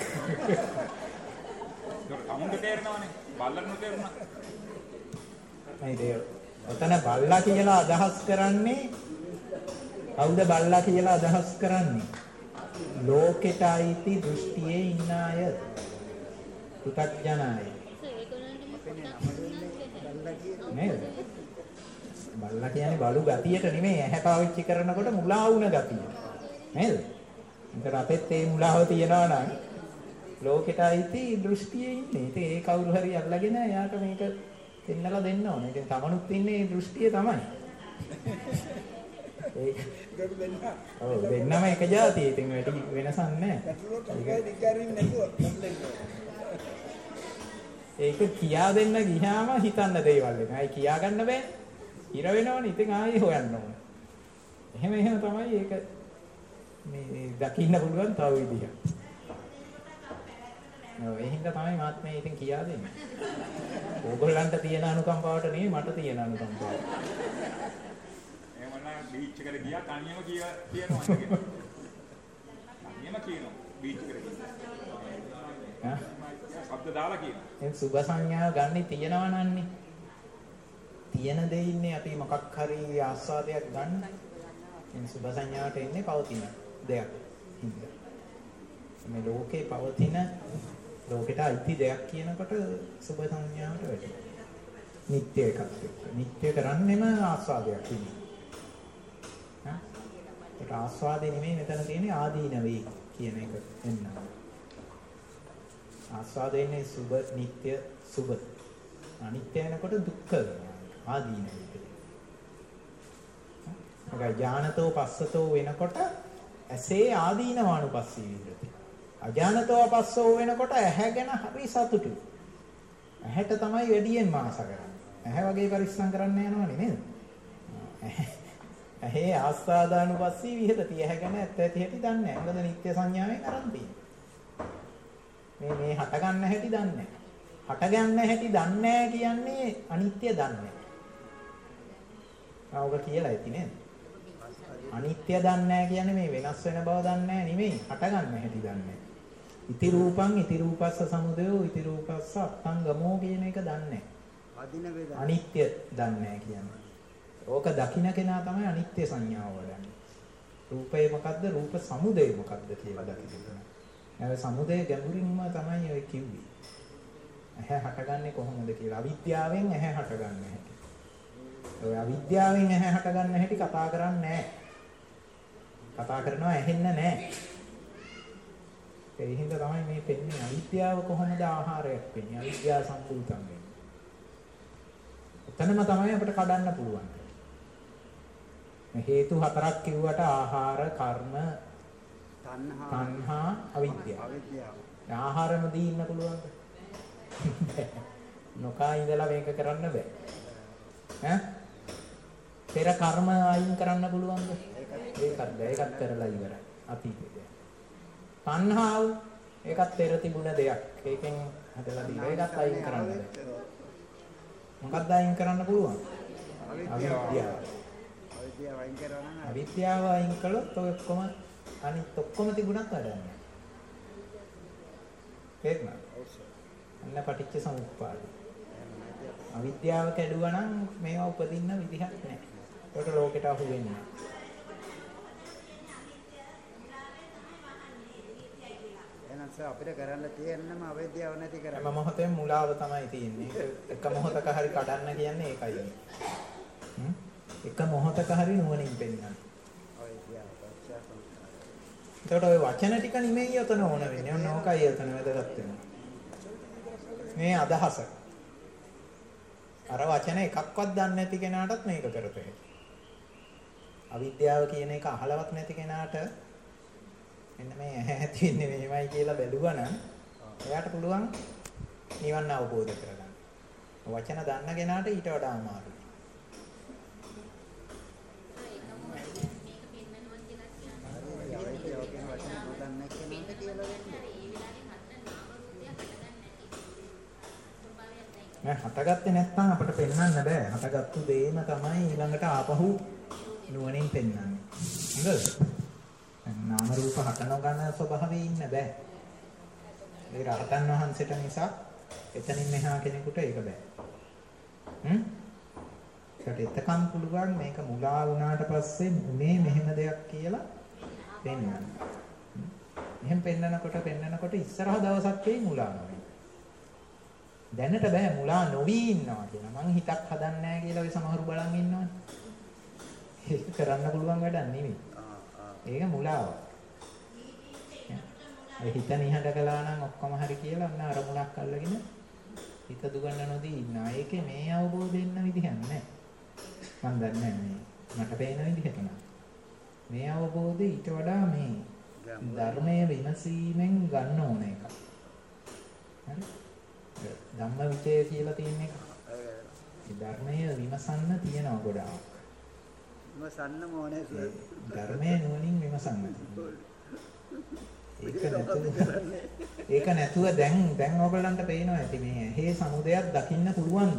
කමුන්ට තේරෙනවනේ. බල්ලට නොතේරුණා. නේද? ඔතන බල්ලා කියලා අදහස් කරන්නේ කවුද බල්ලා කියලා අදහස් කරන්නේ? ලෝකෙට අයිති දෘෂ්ටියේ ඉන්න අය. පුතග්ජනයි. නේද? බල්ලා කියන්නේ බලු ගතියට නෙමෙයි ඇහැ පාවිච්චි කරනකොට මුලා වුණ ගතිය. නේද? ඒතර අපෙත් මේ මුලාව තියනවා නම් ලෝකෙට අයිති දෘෂ්ටියේ ඉන්නේ. ඉතින් ඒ කවුරු හරි අල්ලගෙන එයාට මේක දෙන්නලා දෙන්න ඕනේ. ඉතින් තමනුත් ඉන්නේ මේ දෘෂ්ටිය තමයි. ඒක දෙන්නම එක જાතිය. ඉතින් වැඩි වෙනසක් නැහැ. ඒක කියා දෙන්න ගියාම හිතන්න දේවල් එනවා. ඒ කියා ගන්න බෑ. ඉර වෙනවනේ. ඉතින් ආයෙ හොයන්න ඕනේ. එහෙම තමයි ඒක මේ දකින්න පුළුවන් තව විදිහක්. ඒ හින්දා තමයි මාත්මේ ඉතින් කියා දෙන්නේ. ඕගොල්ලන්ට තියෙන අනුකම්පාවට නෙවෙයි මට තියෙන අනුකම්පාව. එහෙම නම් බීච් එකට ගියා කණියම කියනවා නේද? කණියම කියනවා බීච් එකට ගියා. શબ્ද දාලා කියනවා. එහෙනම් සුභ සංඥාව ගන්න තියනවා නන්නේ. තියෙන දේ ඉන්නේ අපි මොකක් හරි ආස්වාදයක් ගන්න. එහෙනම් සුභ සංඥාවට එන්නේ පවතින දෙයක්. මේ ලෝකේ පවතින ලෝකෙට අයිති දෙයක් කියනකොට සුභ සංඥාවට වැටෙනවා. නිත්‍ය එකක් එක්ක. නිත්‍ය කරන්නේම ආස්වාදයක් ඉන්නේ. ඒක ආස්වාදේ නෙමෙයි මෙතන තියෙන්නේ ආදීනවේ කියන එක එන්න. ආස්වාද වෙන්නේ සුබ, නිට්ටය, සුබ. අනිත්‍ය වෙනකොට දුක්ඛ වෙනවා. ආදීන විදිහට. ඒකයි ඥානතෝ පස්සතෝ වෙනකොට ඇසේ ආදීනවානුපස්සී විදිහට. අඥානතෝ පස්සෝ වෙනකොට ඇහැ ගැන හරි සතුටුයි. ඇහැට තමයි වැඩියෙන් මාස කරන්නේ. ඇහැ වගේ පරිස්සම් කරන්න යනවනේ නේද? ඇහි ආස්වාදානුපස්සී විහෙතති. ඇහැ ගැන ඇත්ත ඇති හැටි දන්නේ නැහැ. මොකද නිත්‍ය සංඥාවෙන් අරන් තියෙන්නේ. මේ හට ගන්න හැටි දන්නේ නැහැ. හට ගන්න හැටි දන්නේ නැහැ කියන්නේ අනිත්‍ය දන්නේ නැහැ. ඔබ කියලා ඇති නේද? අනිත්‍ය දන්නේ නැහැ කියන්නේ මේ වෙනස් වෙන බව දන්නේ නැහැ නෙමෙයි. හට ගන්න හැටි දන්නේ නැහැ. ඉති රූපං ඉති රූපස්ස සමුදයෝ ඉති රූපස්ස අත්ංගමෝ කියන එක දන්නේ නැහැ. අනිත්‍ය දන්නේ නැහැ කියන්නේ. ඕක දකින්න කෙනා තමයි අනිත්‍ය සංඥාව වඩන්නේ. රූපය මොකද්ද? රූප සමුදය මොකද්ද කියලා දකින්න. ඒ සමුදය ගැඹුරින්ම තමයි ඔය කිව්වේ. ඇහැ හටගන්නේ කොහොමද කියලා. අවිද්‍යාවෙන් ඇහැ හටගන්නේ හැටි. ඔය අවිද්‍යාවෙන් ඇහැ හටගන්න හැටි කතා කරන්නේ නැහැ. කතා කරනවා ඇහෙන්න නැහැ. ඒ හින්දා තමයි මේ පෙන්නේ අවිද්‍යාව කොහොමද ආහාරයක් වෙන්නේ. අවිද්‍යාව සම්පූර්ණ වෙන්නේ. එතනම තමයි අපිට කඩන්න පුළුවන්. මේ හේතු හතරක් කිව්වට ආහාර, කර්ම, තණ්හා, අවිද්‍යාව. ආහාරම දී ඉන්න පුළුවන්ද? නොකා ඉඳලා මේක කරන්න බෑ. ඈ? පෙර කර්ම අයින් කරන්න පුළුවන්ද? ඒකත් කරලා ඉවරයි. අතීතේ. තණ්හාව ඒකත් පෙර තිබුණ දෙයක්. ඒකෙන් හදලා දීලා ඒකත් අයින් කරන්න බෑ. මොකක්ද අයින් කරන්න පුළුවන්? අවිද්‍යාව. අවිද්‍යාව අයින් කළොත් ඔය ඔක්කොම අනිත් ඔක්කොම තිබුණත් වැඩන්නේ. තේරුණාද? අන්න පටිච්ච සමුප්පාදය. අවිද්‍යාව කැඩුවා නම් මේවා උපදින්න විදිහක් නැහැ. ඒකට ලෝකෙට අහු වෙන්නේ නැහැ. එහෙනම් අපිට කරන්න තියෙන්නම අවිද්‍යාව නැති කරන්න. හැම මොහොතේම මුලාව තමයි තියෙන්නේ. එක මොහොතක හරි කඩන්න කියන්නේ ඒකයි. එක මොහොතක හරි නුවණින් පෙන්නන්න. ඒකට ඔය වචන ටික නෙමෙයි යතන ඕන වෙන්නේ. ඔන්න ඕකයි යතන වැදගත් වෙනවා. මේ අදහස. අර වචන එකක්වත් දන්නේ නැති කෙනාටත් මේක කරතේ. අවිද්‍යාව කියන එක අහලවත් නැති කෙනාට මෙන්න මේ ඇති වෙන්නේ මෙහෙමයි කියලා බැලුවා නම් එයාට පුළුවන් නිවන් අවබෝධ කරගන්න. වචන දන්න කෙනාට ඊට වඩා අමාරුයි. නෑ හටගත්තේ නැත්නම් අපිට පෙන්වන්න බෑ. හටගත්තු දෙයම තමයි ඊළඟට ආපහු නුවණින් පෙන්වන්නේ. හරිද? නාම රූප හට නොගන්න ස්වභාවයේ ඉන්න බෑ. ඒ රහතන් වහන්සේට නිසා එතනින් මෙහා කෙනෙකුට ඒක බෑ. ඒකට එතකම් පුළුවන් මේක මුලා වුණාට පස්සේ මේ මෙහෙම දෙයක් කියලා පෙන්වන්න. එහෙන් පෙන්නකොට ඉස්සරහ දවසක් එයි මුලා නොවේ. දැනට බෑ මුලා නොවි ඉන්නවා කියලා. මං හිතක් හදන්නේ නැහැ කියලා ඔය සමහරු බලන් ඉන්නවනේ. ඒක කරන්න පුළුවන් වැඩක් නෙමෙයි. ඒක මුලාව. ඒ හිත නිහඬ කළා නම් ඔක්කොම හරි කියලා අන්න අරමුණක් අල්ලගෙන හිත දුගන්න නොදී ඉන්නවා. ඒකේ මේ අවබෝධෙ ඉන්න විදිහක් නැහැ. මම දන්නේ නැහැ මට පේන විදිහට නම්. මේ අවබෝධය ඊට වඩා මේ ධර්මයේ විමසීමෙන් ගන්න ඕන එකක්. හරි? ධම්මවිචය කියලා තියෙන එක. ඒ ධර්මයේ විමසන්න තියෙනවා ගොඩාක්. විමසන්න ඕනේ. ධර්මයේ නුවණින් විමසන්න. ඒක නැතුව දැන් ඔයගලන්ට පේනවා ඇති මේ ඇහි සමුදයක් දකින්න පුළුවන්ද?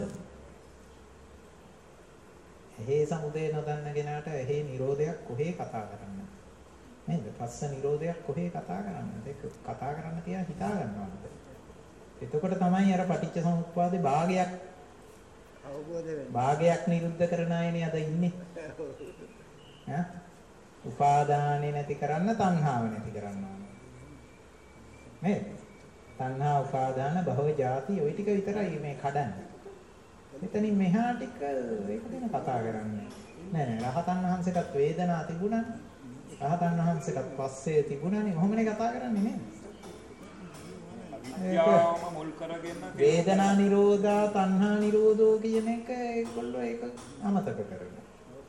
ඇහි සමුදය නොදන්න කෙනාට ඇහි නිරෝධයක් කොහේ කතා කරන්නේ? නේද? පස්ස නිරෝධයක් කොහේ කතා කරන්නේ? ඒක කතා කරන්න කියලා හිතා ගන්නවද? එතකොට තමයි අර පටිච්ච සමුප්පාදේ භාගයක් අවබෝධ වෙන්නේ. භාගයක් නිරුද්ධ කරන අයනේ අද ඉන්නේ. ඈ? උපාදානෙ නැති කරන්න තණ්හාව නැති කරන්න ඕනේ. නේද? තණ්හා උපාදාන භව ජාති ওই ටික විතරයි මේ කඩන්නේ. මෙතනින් මෙහා ටික ඒක ගැන කතා කරන්නේ නෑ. රහතන් වහන්සේටත් වේදනා තිබුණානේ. රහතන් වහන්සේටත් පස්සේ තිබුණානේ. කොහොමනේ කතා කරන්නේ නේද? අවිද්‍යාවම මුල් කරගෙන වේදනා නිරෝධා තණ්හා නිරෝධෝ කියන එක ඒගොල්ලෝ ඒක අමතක කරනවා.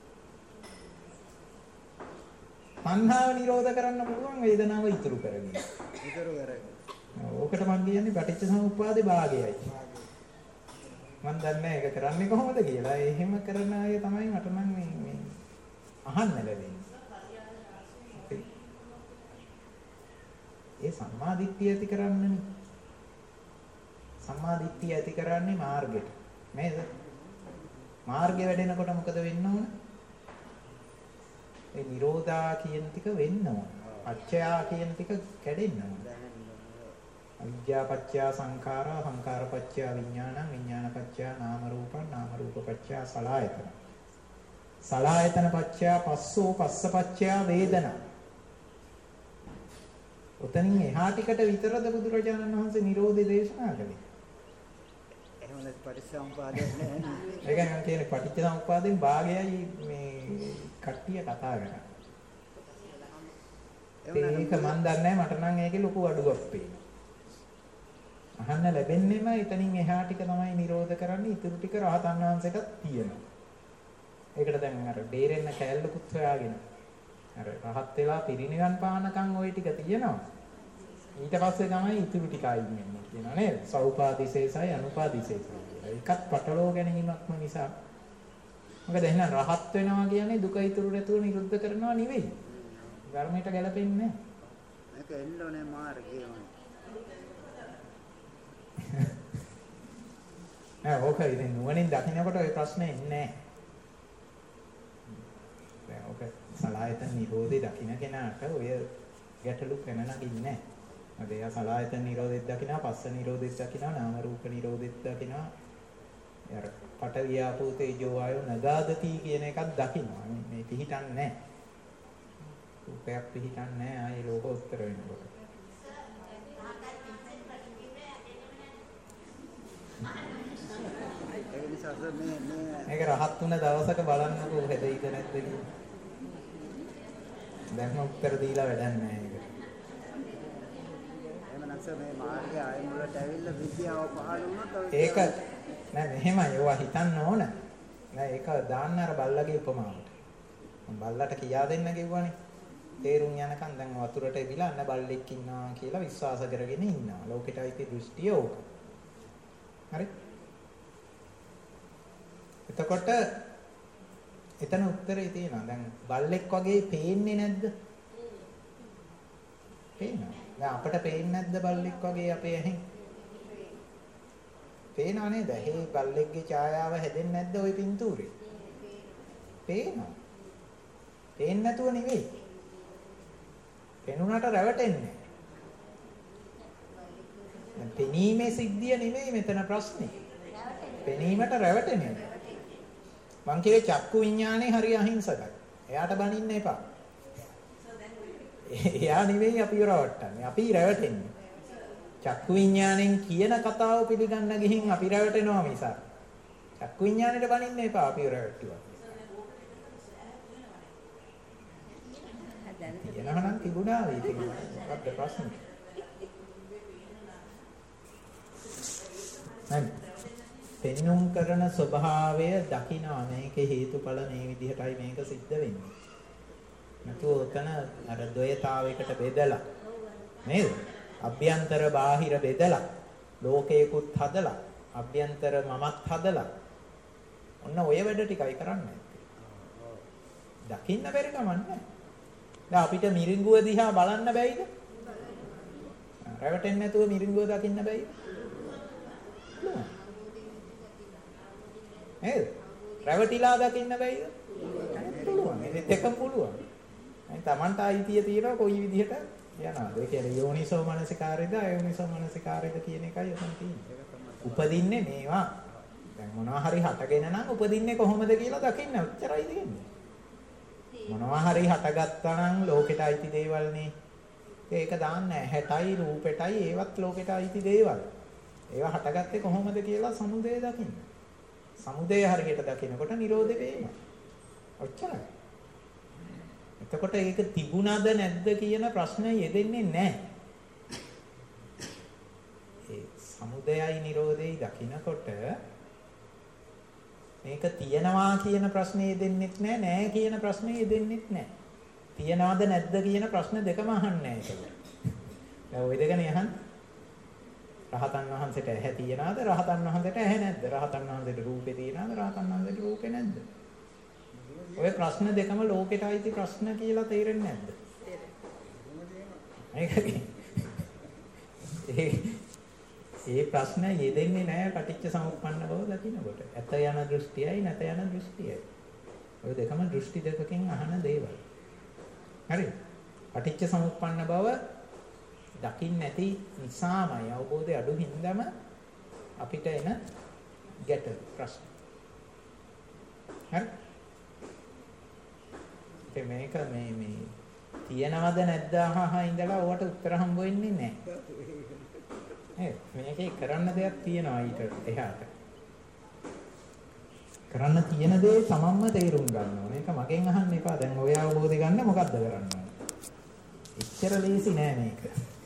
තණ්හාව නිරෝධ කරන්න පුළුවන් වේදනාව ඉතුරු කරගෙන. ඉතුරු කරගෙන. ඕකට මම කියන්නේ පටිච්ච සමුප්පාදේ භාගයයි. මම දන්නේ ඒක කරන්නේ කොහොමද කියලා. එහෙම කරන අය තමයි මට නම් මේ අහන්න ලැබෙන්නේ. ඒ සම්මාදිට්ඨිය ඇති කරන්නනේ. සම්මාදිට්ඨිය ඇති කරන්නේ මාර්ගෙට. නේද? මාර්ගය වැඩෙනකොට මොකද වෙන්න ඕන? ඒ නිරෝධා කියන ටික වෙන්න ඕන. අච්ඡයා කියන ටික කැඩෙන්න ඕන. අවිද්‍යා පත්‍ය සංඛාරා සංඛාර පත්‍ය විඥානං විඥාන පත්‍ය නාම රූපං නාම රූප පත්‍ය සලආයතන සලආයතන පත්‍ය පස්සෝ පස්ස පත්‍ය වේදනා. උතනින් එහා ටිකට විතරද බුදුරජාණන් වහන්සේ නිරෝධය දේශනා කළේ. එහෙමද පටිච්චසමුපාදයක් නැහැ. ඒකයි මම කියන්නේ පටිච්චසමුපාදෙන් භාගයයි මේ කට්ටිය කතා කරන්නේ. ඒක මන් දන්නේ මට නම් ඒකේ ලොකු අඩුවක් පේනවා. අහන්න ලැබෙන්නේම එතනින් එහා ටික තමයි නිරෝධ කරන්නේ. ඉතුරු ටික රහතන් වහන්සේටත් තියෙනවා. ඒකට දැන් අර බේරෙන්න කැලලකුත් හොයාගෙන අර රහත් වෙලා පිරිනිවන් පානකම් ওই ටික තියෙනවා. ඊට පස්සේ තමයි ඉතුරු ටික අයින් වෙන්නේ කියනවා නේද? සෞපාදිශේෂයි අනුපාදිශේෂයි. ඒකත් පටලෝ ගැනීමක්ම නිසා. මොකද එහෙනම් රහත් වෙනවා කියන්නේ දුක ඉතුරු නැතුව නිරුද්ධ කරනවා නෙවෙයි. ධර්මයට ගැලපෙන්නේ නැහැ. මේක එන්න ඕනේ මාර්ගයමයි. නෑ ඕක ඉතින් නුවණින් දකින්නකොට ඔය ප්‍රශ්නේ එන්නේ නැහැ. දැන් ඕක සලආයතන නිරෝධේ දකින්න කෙනාට ඔය ගැටලු පැන නගින්නේ නැහැ. මොකද එයා සලආයතන නිරෝධෙත් දකිනවා, පස්ස නිරෝධෙත් දකිනවා, නාම රූප නිරෝධෙත් දකිනවා. යාර පඨ වියාපෝ තේජෝ වායෝ නදාදති කියන එකක් දකිනවා. මේ පිහිටන්නේ නැහැ. රූපයක් පිහිටන්නේ නැහැ ආයේ ලෝකෝත්තර වෙනකොට. මේක රහත් තුන දවසක බලන්නකෝ හැදෙයිද නැද්ද කියලා. දැන් උත්තර දීලා වැඩක් නැහැ ඒකට. එහෙම නැත්නම් මේ මාර්ගය ආයෙ මුලට ඇවිල්ලා විද්‍යාව පහළ වුණොත් ඒක නෑ මෙහෙමයි ඒවා හිතන්න ඕන. නෑ ඒක දාන්න අර බල්ලගේ උපමාවට. මම බල්ලට කියා දෙන්න කිව්වනේ. තේරුම් යනකම් දැන් වතුරට එවිලා අන්න බල්ලෙක් ඉන්නවා කියලා විශ්වාස කරගෙන ඉන්නවා. ලෝකෙට අයිති දෘෂ්ටිය ඕක. හරි? එතකොට එතන උත්තරේ තියෙනවා. දැන් බල්ලෙක් වගේ පේන්නේ නැද්ද? පේනවා. දැන් අපට පේන්නේ නැද්ද බල්ලෙක් වගේ අපේ ඇහෙන්? පේනවා නේද? හේ බල්ලෙක්ගේ ඡායාව හැදෙන්නේ නැද්ද ওই පින්තූරේ? පේනවා. පේන්නේ නැතුව නෙවෙයි. පෙනුනට රැවටෙන්නේ. දැන් පෙනීමේ සිද්ධිය නෙවෙයි මෙතන ප්‍රශ්නේ. පෙනීමට රැවටෙන්නේ. මං කියේ චක්කු විඥානේ හරි අහිංසකයි. එයාට බනින්න එපා. එයා නෙවෙයි අපිව රවට්ටන්නේ. අපි රැවටෙන්නේ. චක්කු විඥාණයෙන් කියන කතාව පිළිගන්න ගිහින් අපි රැවටෙනවා මිසක්. චක්කු විඥාණයට බනින්න එපා අපිව රැවට්ටුවා. එනහනම් තිබුණා වෙයි තිබුණා. මොකක්ද ප්‍රශ්නේ? හරි. පෙන්눔 කරන ස්වභාවය දකිනා මේක හේතුඵල මේ විදිහටයි මේක සිද්ධ වෙන්නේ. නැතු උතන අර ද්වයතාවයකට බෙදලා නේද? අභ්‍යන්තර බාහිර බෙදලා ලෝකේකුත් හදලා අභ්‍යන්තර මමත් හදලා ඔන්න ඔය වැඩ ටිකයි කරන්නේ. දකින්න බැරි කමන්නේ. දැන් අපිට මිරිඟුව දිහා බලන්න බැයිද? රැවටෙන්නේ නැතුව මිරිඟුව දකින්න බැයිද? නේද? රැවටිලා දකින්න බැයිද? පුළුවන්. මේ දෙකම පුළුවන්. අයි Tamanට අයිතිය තියෙනවා කොයි විදිහට යනවාද? ඒ කියන්නේ යෝනිසෝ මනසිකාරයද අයෝනිසෝ මනසිකාරයද කියන එකයි ඔතන තියෙන්නේ. උපදින්නේ මේවා. දැන් මොනවා හරි හටගෙන නම් උපදින්නේ කොහොමද කියලා දකින්න උච්චරයි දෙන්නේ. මොනවා හරි හටගත්තා නම් ලෝකෙට අයිති දේවල්නේ. ඒක දාන්නේ හැටයි රූපෙටයි ඒවත් ලෝකෙට අයිති දේවල්. ඒවා හටගත්තේ කොහොමද කියලා සමුදය දකින්න. සමුදය හරියට දකිනකොට නිරෝධ වෙනවා. ඔච්චරයි. එතකොට ඒක තිබුණාද නැද්ද කියන ප්‍රශ්නේ යෙදෙන්නේ නැහැ. නිරුද්ධයයි නිරෝධයයි දකිනකොට මේක තියනවා කියන ප්‍රශ්නේ දෙන්නෙත් නැහැ කියන ප්‍රශ්නේ දෙන්නෙත් නැහැ. තියනවද නැද්ද කියන ප්‍රශ්න දෙකම අහන්නේ නැහැ ඒක. දැන් ওই දෙකනේ අහන්නේ. රහතන් වහන්සේට ඇහැ තියනවද රහතන් වහන්සේට ඇහැ නැද්ද? රහතන් වහන්සේට රූපේ තියනවද රහතන් වහන්සේට රූපේ නැද්ද? ඔය ප්‍රශ්න දෙකම ලෝකෙට අයිති ප්‍රශ්න කියලා තේරෙන්නේ නැද්ද? ඒ ප්‍රශ්න යෙදෙන්නේ නැහැ පටිච්ච සමුප්පන්න බව දකින්නකොට. ඇත යන දෘෂ්ටියයි නැත යන දෘෂ්ටියයි. ඔය දෙකම දෘෂ්ටි දෙකකින් අහන දේවල්. හරි. පටිච්ච සමුප්පන්න බව දකින්න නැති නිසාමයි අවබෝධය අඩු හින්දාම අපිට එන ගැටලු ප්‍රශ්න. හරි. මේක මේ තියනවද නැද්ද අහහා ඉඳලා ඔයාට උත්තර හම්බ වෙන්නේ නැහැ. මේකේ කරන්න දෙයක් තියෙනවා ඊට එහාට. කරන්න තියෙන දේ තමන්ම තේරුම් ගන්න ඕනේ. ඒක මගෙන් අහන්න එපා. දැන් ඔය අවබෝධය ගන්න මොකද්ද කරන්න ඕනේ? එච්චර ලේසි නෑ මේක.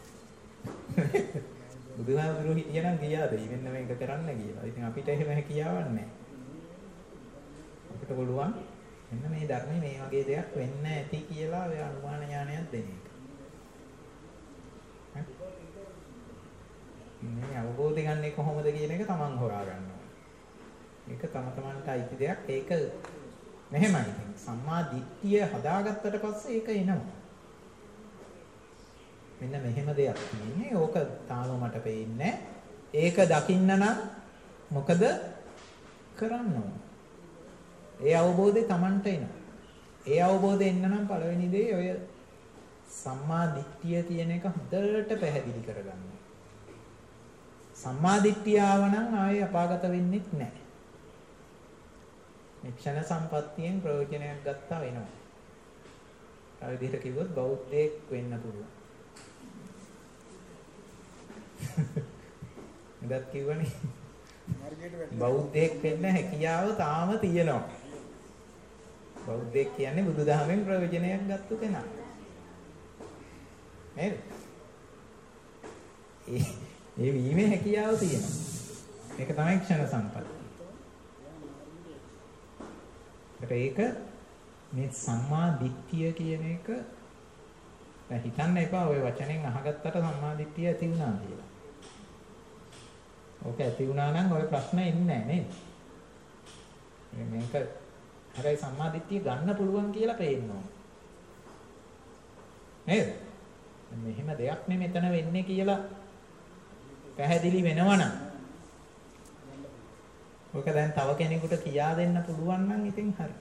බුදුහාමුදුරුවෝ හිටියනම් ගියාද ඉවෙන්න මේක කරන්න කියලා. ඉතින් අපිට එහෙම හැකියාවක් නැහැ. අපිට පුළුවන් මෙන්න මේ ධර්මයේ මේ වගේ දෙයක් වෙන්න ඇති කියලා ඔය අනුමාන ඥානයක් දෙන එක. මේ අවබෝධය ගන්න කොහොමද කියන එක තමන් හොයා ගන්න ඕනේ. ඒක තමන්ට අයිති දෙයක්. ඒක මෙහෙමයි. සම්මා දිට්ඨිය හදාගත්තට පස්සේ ඒක එනවා. මෙන්න මෙහෙම දෙයක් තියෙන්නේ. ඕක තාම මට පේන්නේ. ඒක දකින්න නම් මොකද කරන්න ඕන? ඒ අවබෝධය Tamanට එනවා. ඒ අවබෝධය එන්න නම් පළවෙනි දේ ඔය සම්මා දිට්ඨිය කියන එක හොඳට පැහැදිලි කරගන්න. සම්මා දිට්ඨිය ආව නම් ආයේ අපාගත වෙන්නේ නැහැ. මේ ක්ෂණ සම්පත්තියෙන් ප්‍රයෝජනයක් ගත්තා වෙනවා. ඒ විදිහට කිව්වොත් බෞද්ධයෙක් වෙන්න පුළුවන්. ඉදත් කිව්වනේ බෞද්ධයෙක් වෙන්න හැකියාව තාම තියෙනවා. බෞද්ධයෙක් කියන්නේ බුදුදහමෙන් ප්‍රයෝජනයක් ගත්ත කෙනා. නේද? ඒ වීමේ හැකියාව තියෙනවා. ඒක තමයි ක්ෂණ සම්පත්තිය. ඒක මේ සම්මා දිට්ඨිය කියන එක දැන් හිතන්න එපා ඔය වචනෙන් අහගත්තට සම්මා දිට්ඨිය ඇති වුණා කියලා. ඕක ඇති වුණා නම් ඔය ප්‍රශ්න එන්නේ නැහැ නේද? මේක හරි සම්මා දිට්ඨිය ගන්න පුළුවන් කියලා පේනවා. නේද? මෙහෙම දෙයක් නෙමෙයි මෙතන වෙන්නේ කියලා පැහැදිලි වෙනවනම් ඔක දැන් තව කෙනෙකුට කියා දෙන්න පුළුවන් නම් ඉතින් හරි.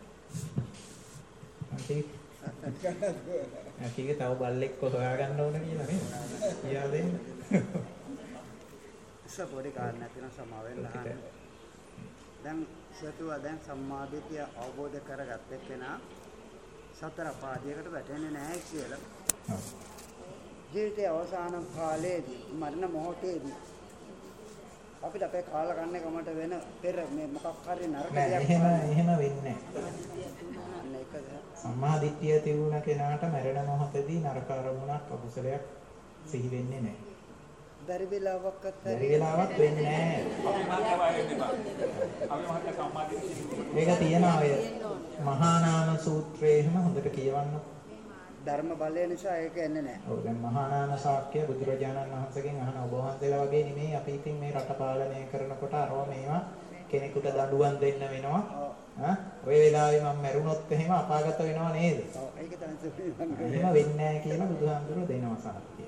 ඇයි තව බල්ලෙක් හොයාගන්න ඕන කියලා නේද? කියා දෙන්න. පොඩි කාරණයක් තියෙනවා සමා වෙන්න අහන්න. දැන් සතුවා දැන් සම්මාදිටිය අවබෝධ කරගත්ත කෙනා සතර පාදයකට වැටෙන්නේ නැහැ කියලා. ජීවිතයේ අවසාන කාලයේදී මරණ මොහොතේදී අපිට අපේ කාල කන්නේ කමට වෙන පෙර මේ මොකක් හරි නරක දෙයක් එහෙම වෙන්නේ නැහැ. සම්මාදිටිය තිබුණ කෙනාට මරණ මොහොතේදී නරක අරමුණක් අකුසලයක් සිහි වෙන්නේ නැහැ. බැරි වෙලාවක් වෙන්නේ නැහැ. මේක තියෙනවා ඔය මහා නාම සූත්‍රයේ එහෙම හොඳට කියවන්න. ධර්ම බලය නිසා ඒක එන්නේ නැහැ. ඔව් දැන් මහා නාම ශාක්‍ය බුදුරජාණන් වහන්සේගෙන් අහන ඔබ වහන්සේලා වගේ නෙමෙයි අපි ඉතින් මේ රට පාලනය කරනකොට අරව මේවා කෙනෙකුට දඬුවම් දෙන්න වෙනවා. ඔය වෙලාවේ මම මැරුණොත් එහෙම අපාගත වෙනව නේද? ඔව් ඒක තමයි. එහෙම වෙන්නේ නැහැ කියලා බුදුහාමුදුරුවෝ දෙනවා සාක්ෂිය.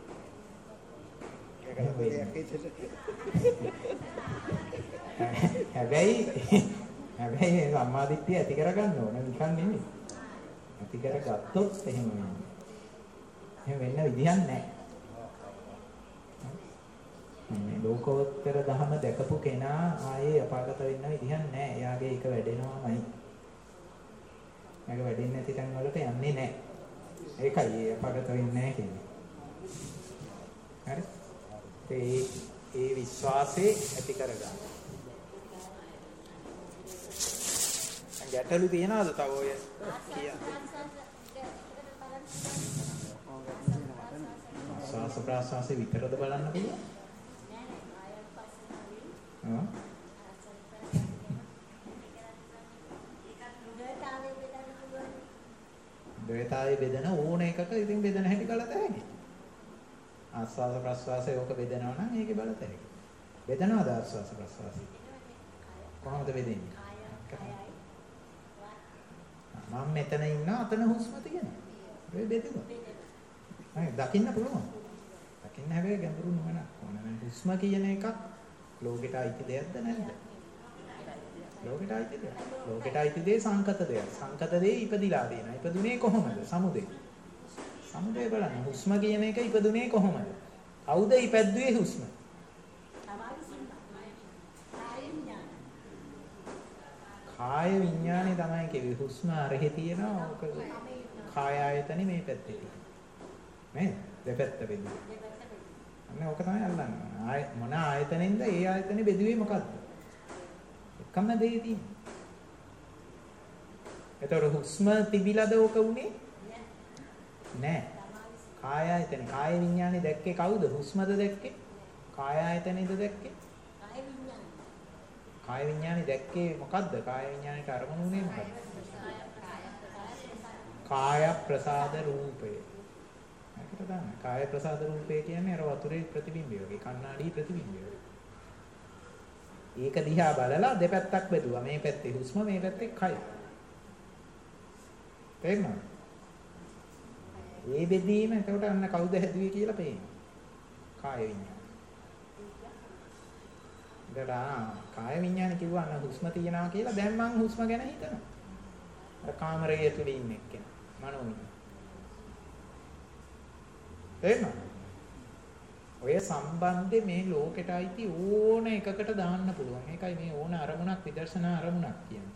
හැබැයි සම්මාදිට්ඨිය ඇති කරගන්න ඕන නිකන් නෙමෙයි. ඇති කරගත්තොත් එහෙම වෙන්නේ. එහෙම වෙන්න විදිහක් නැහැ. මේ ලෝකෝත්තර ධහම දැකපු කෙනා ආයේ අපාගත වෙන්න විදිහක් නැහැ. එයාගේ එක වැඩෙනවාමයි. ඒක වැඩෙන්නේ නැති තැන් වලට යන්නේ නැහැ. ඒකයි ඒ අපාගත වෙන්නේ නැහැ කියන්නේ. හරි? ඒ විශ්වාසයේ ඇති කරගන්න. ගැටලු තියනවාද තව ඔය කියන්නේ? ශ්වාස ප්‍රාශ්වාසයේ විතරද බලන්න පුළුවන්? ඔව්. ද්වේතාවේ බෙදෙන ඕන එකක ඉතින් බෙදෙන හැටි බලත හැකි. ආස්වාස ප්‍රස්වාසය ඕක බෙදෙනවා නම් ඒකේ බලත හැකි. බෙදනවාද ආස්වාස ප්‍රස්වාසය? කොහොමද බෙදෙන්නේ? මම මෙතන ඉන්නවා අතන හුස්ම තියෙනවා. ඒ බෙදෙනවා. හරි දකින්න පුළුවන්. දකින්න හැබැයි ගැඹුරු නුවණක් ඕන. හුස්ම කියන එකක් ලෝකෙට අයිති දෙයක්ද නැද්ද? ලෝකෙට අයිති දෙයක්. ලෝකෙට අයිති දේ සංකත දෙයක්. සංකත දේ ඉපදිලා තියෙනවා. ඉපදුනේ කොහොමද? සමුදේ. සමුදේ බලන්න. හුස්ම කියන එක ඉපදුනේ කොහොමද? කවුද ඉපැද්දුවේ හුස්ම? කාය විඥානේ තමයි කිව්වේ. හුස්ම අරහෙ තියෙනවා. ඕක කාය ආයතනෙ මේ පැත්තේ තියෙනවා. නේද? දෙපැත්ත බෙදුවා. අන්න ඕක තමයි අල්ලන්නේ. මොන ආයතනෙන්ද ඒ ආයතනෙ බෙදුවේ මොකද්ද? එකම දේ තියෙන්නේ. එතකොට හුස්ම තිබිලාද ඕක උනේ? නෑ. කාය ආයතනෙ කාය විඥානේ දැක්කේ කවුද? හුස්මද දැක්කේ? කාය ආයතනෙද දැක්කේ? කාය විඥානේ දැක්කේ මොකද්ද? කාය විඥානේට අරමුණු උනේ මොකද්ද? කාය ප්‍රසාද රූපය. ඒකට තමයි කාය ප්‍රසාද රූපය කියන්නේ අර වතුරේ ප්‍රතිබිම්බය වගේ, කණ්ණාඩි ප්‍රතිබිම්බය වගේ. ඒක දිහා බලලා දෙපැත්තක් බෙදුවා. මේ පැත්තේ හුස්ම, මේ පැත්තේ කය. තේරුණාද? ඒ බෙදීම එතකොට අන්න කවුද හැදුවේ කියලා පේනවා. කාය විඥාන. කාය විඥාන කිව්වා අන්න හුස්ම තියනවා කියලා. දැන් මං හුස්ම ගැන හිතනවා. අර කාමරයේ තුල ඉන්න එක්කෙනා. මනෝ විඥාන. තේරුණාද? ඔය සම්බන්ධේ මේ ලෝකෙට අයිති ඕන එකකට දාන්න පුළුවන්. ඒකයි මේ ඕන අරමුණක් විදර්ශනා අරමුණක් කියන්නේ.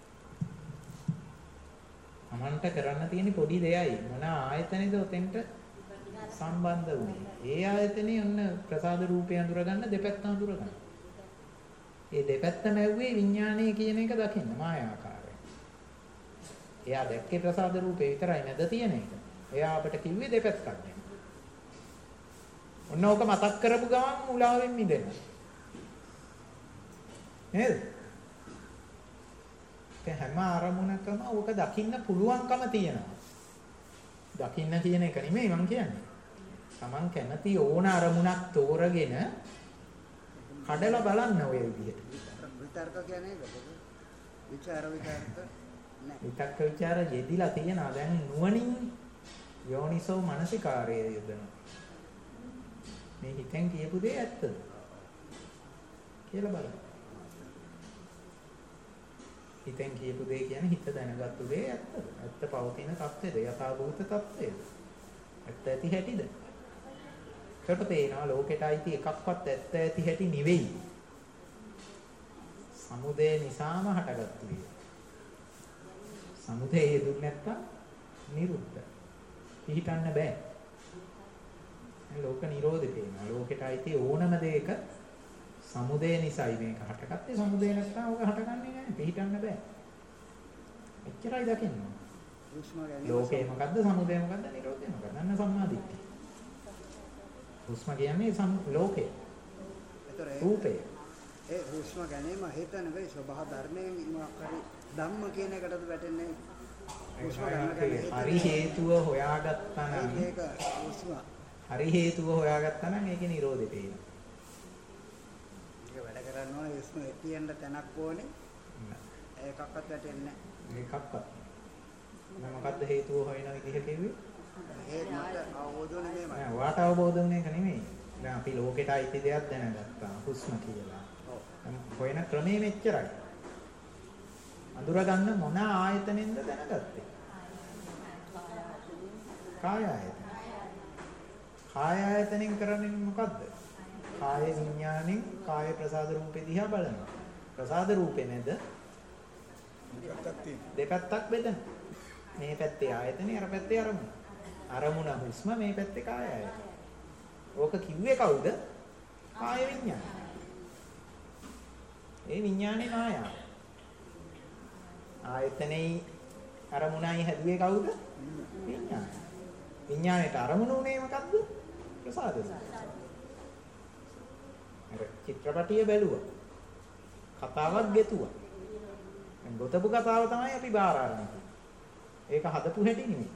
අමන්ට කරන්න තියෙන පොඩි දෙයයි. මොන ආයතනේද ඔතෙන්ට සම්බන්ධ වුනේ. ඒ ආයතනේ ඔන්න ප්‍රසාද රූපය අඳුරගන්න දෙපැත්ත අඳුරගන්න. ඒ දෙපැත්ත නැව්වේ විඥානය කියන එක දකින්න මායාකාරය. එයා දැක්කේ ප්‍රසාද රූපේ විතරයි නැද තියෙන එක. එයා අපිට කිව්වේ දෙපැත්තක් ගැන. ඔන්න ඕක මතක් කරපු ගමන් මුලාවෙන් මිදෙන්න. නේද? හැම අරමුණකම ඕක දකින්න පුළුවන්කම තියෙනවා. දකින්න කියන එක නෙමෙයි මම කියන්නේ. Taman කැමති ඕන අරමුණක් තෝරගෙන කඩලා බලන්න ඔය විදිහට. විතර්ක කියන්නේ ඒකද? විචාර විතර්ක නෑ. විතක්ක විචාර යෙදිලා තියෙනවා. දැන් නුවණින් යෝනිසෝ මනසිකාරය යෙදෙනවා. මේ හිතෙන් කියපු දේ ඇත්තද කියලා බලන්න. හිතෙන් කියපු දේ කියන්නේ හිත දැනගත්තු දේ ඇත්තද? ඇත්ත පවතින තත්ත්වයද? යථාභූත තත්ත්වයද? ඇත්ත ඇති හැටිද? කොට පේනවා ලෝකෙට අයිති එකක්වත් ඇත්ත ඇති හැටි නෙවෙයි. සමුදය නිසාම හටගත්තු දේ. සමුදය යෙදුන්නේ නැත්තම් නිරුද්ධ. පිහිටන්න බෑ. ලෝක නිරෝධේ පේනවා. ලෝකෙට අයිති ඕනම දෙයක සමුදය නිසායි මේක හටගත්තේ. සමුදය නැත්නම් ඕක හටගන්නේ නැහැ. පිහිටන්න බෑ. එච්චරයි දකින්න. ලෝකේ මොකද්ද? සමුදය මොකද්ද? නිරෝධය මොකද්ද? අන්න සම්මාදිට්ඨිය. හුස්ම කියන්නේ ලෝකේ. රූපේ. ඒ හුස්ම ගැනීම හිතන වෙයි ස්වභාව ධර්මයෙන් හරි ධම්ම කියන එකටද වැටෙන්නේ. හුස්ම ගන්න හරි හේතුව හොයාගත්තා නම් ඒක හුස්ම හරි හේතුව හොයාගත්තා නම් ඒකේ නිරෝධය පේනවා. ඒක වැඩ කරන්න ඕනේ හුස්ම එතියෙන්න තැනක් ඕනේ. ඒකක්වත් වැටෙන්නේ නැහැ. ඒකක්වත්. මම මොකද්ද හේතුව හොයන විදිහ කිව්වේ? ඒක මට අවබෝධ නෙමෙයි මට. නෑ වාට අවබෝධ වුණ එක නෙමෙයි. දැන් අපි ලෝකෙට අයිති දෙයක් දැනගත්තා. හුස්ම කියලා. හොයන ක්‍රමේ මෙච්චරයි. අඳුර ගන්න මොන ආයතනෙන්ද දැනගත්තේ? කාය ආයතන. කාය ආයතනෙන් කරන්නේ මොකද්ද? කාය විඥාණයෙන් කාය ප්‍රසාද රූපේ දිහා බලනවා. ප්‍රසාද රූපේ නේද? දෙපැත්තක් බෙදෙන. මේ පැත්තේ ආයතනේ අර පැත්තේ අරමුණ. අරමුණ හුස්ම මේ පැත්තේ කාය ආයතන. ඕක කිව්වේ කවුද? කාය විඥාන. ඒ විඥානේ මායාව. ආයතනේ අරමුණයි හැදුවේ කවුද? විඥාන. විඥාණයට අරමුණ උනේ මොකද්ද? ප්‍රසාද. අර චිත්‍රපටිය බැලුවා. කතාවක් ගෙතුවා. දැන් ගොතපු කතාව තමයි අපි බාර අරන්. ඒක හදපු හැටි නෙමෙයි.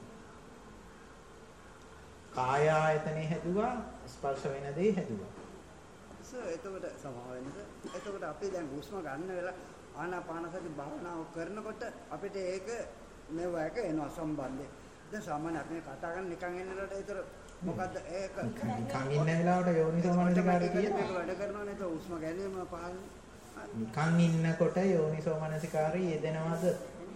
කාය ආයතනේ හැදුවා, ස්පර්ශ වෙන දේ හැදුවා. එතකොට සමහර වෙනද එතකොට අපි දැන් හුස්ම ගන්න වෙලාව ආනාපාන සති භාවනාව කරනකොට අපිට ඒක මෙව එක එනවා සම්බන්ධය. දැන් සාමාන්‍ය අපි කතා කරන නිකන් එන්නකොට ඒතර මොකද්ද ඒක නිකන් ඉන්න වෙලාවට යෝනිසෝ මනසිකාරය කියන්නේ වැඩ කරනවා නේද හුස්ම ගැනීම පහළ නිකන් ඉන්නකොට යෝනිසෝ මනසිකාරය යෙදෙනවද?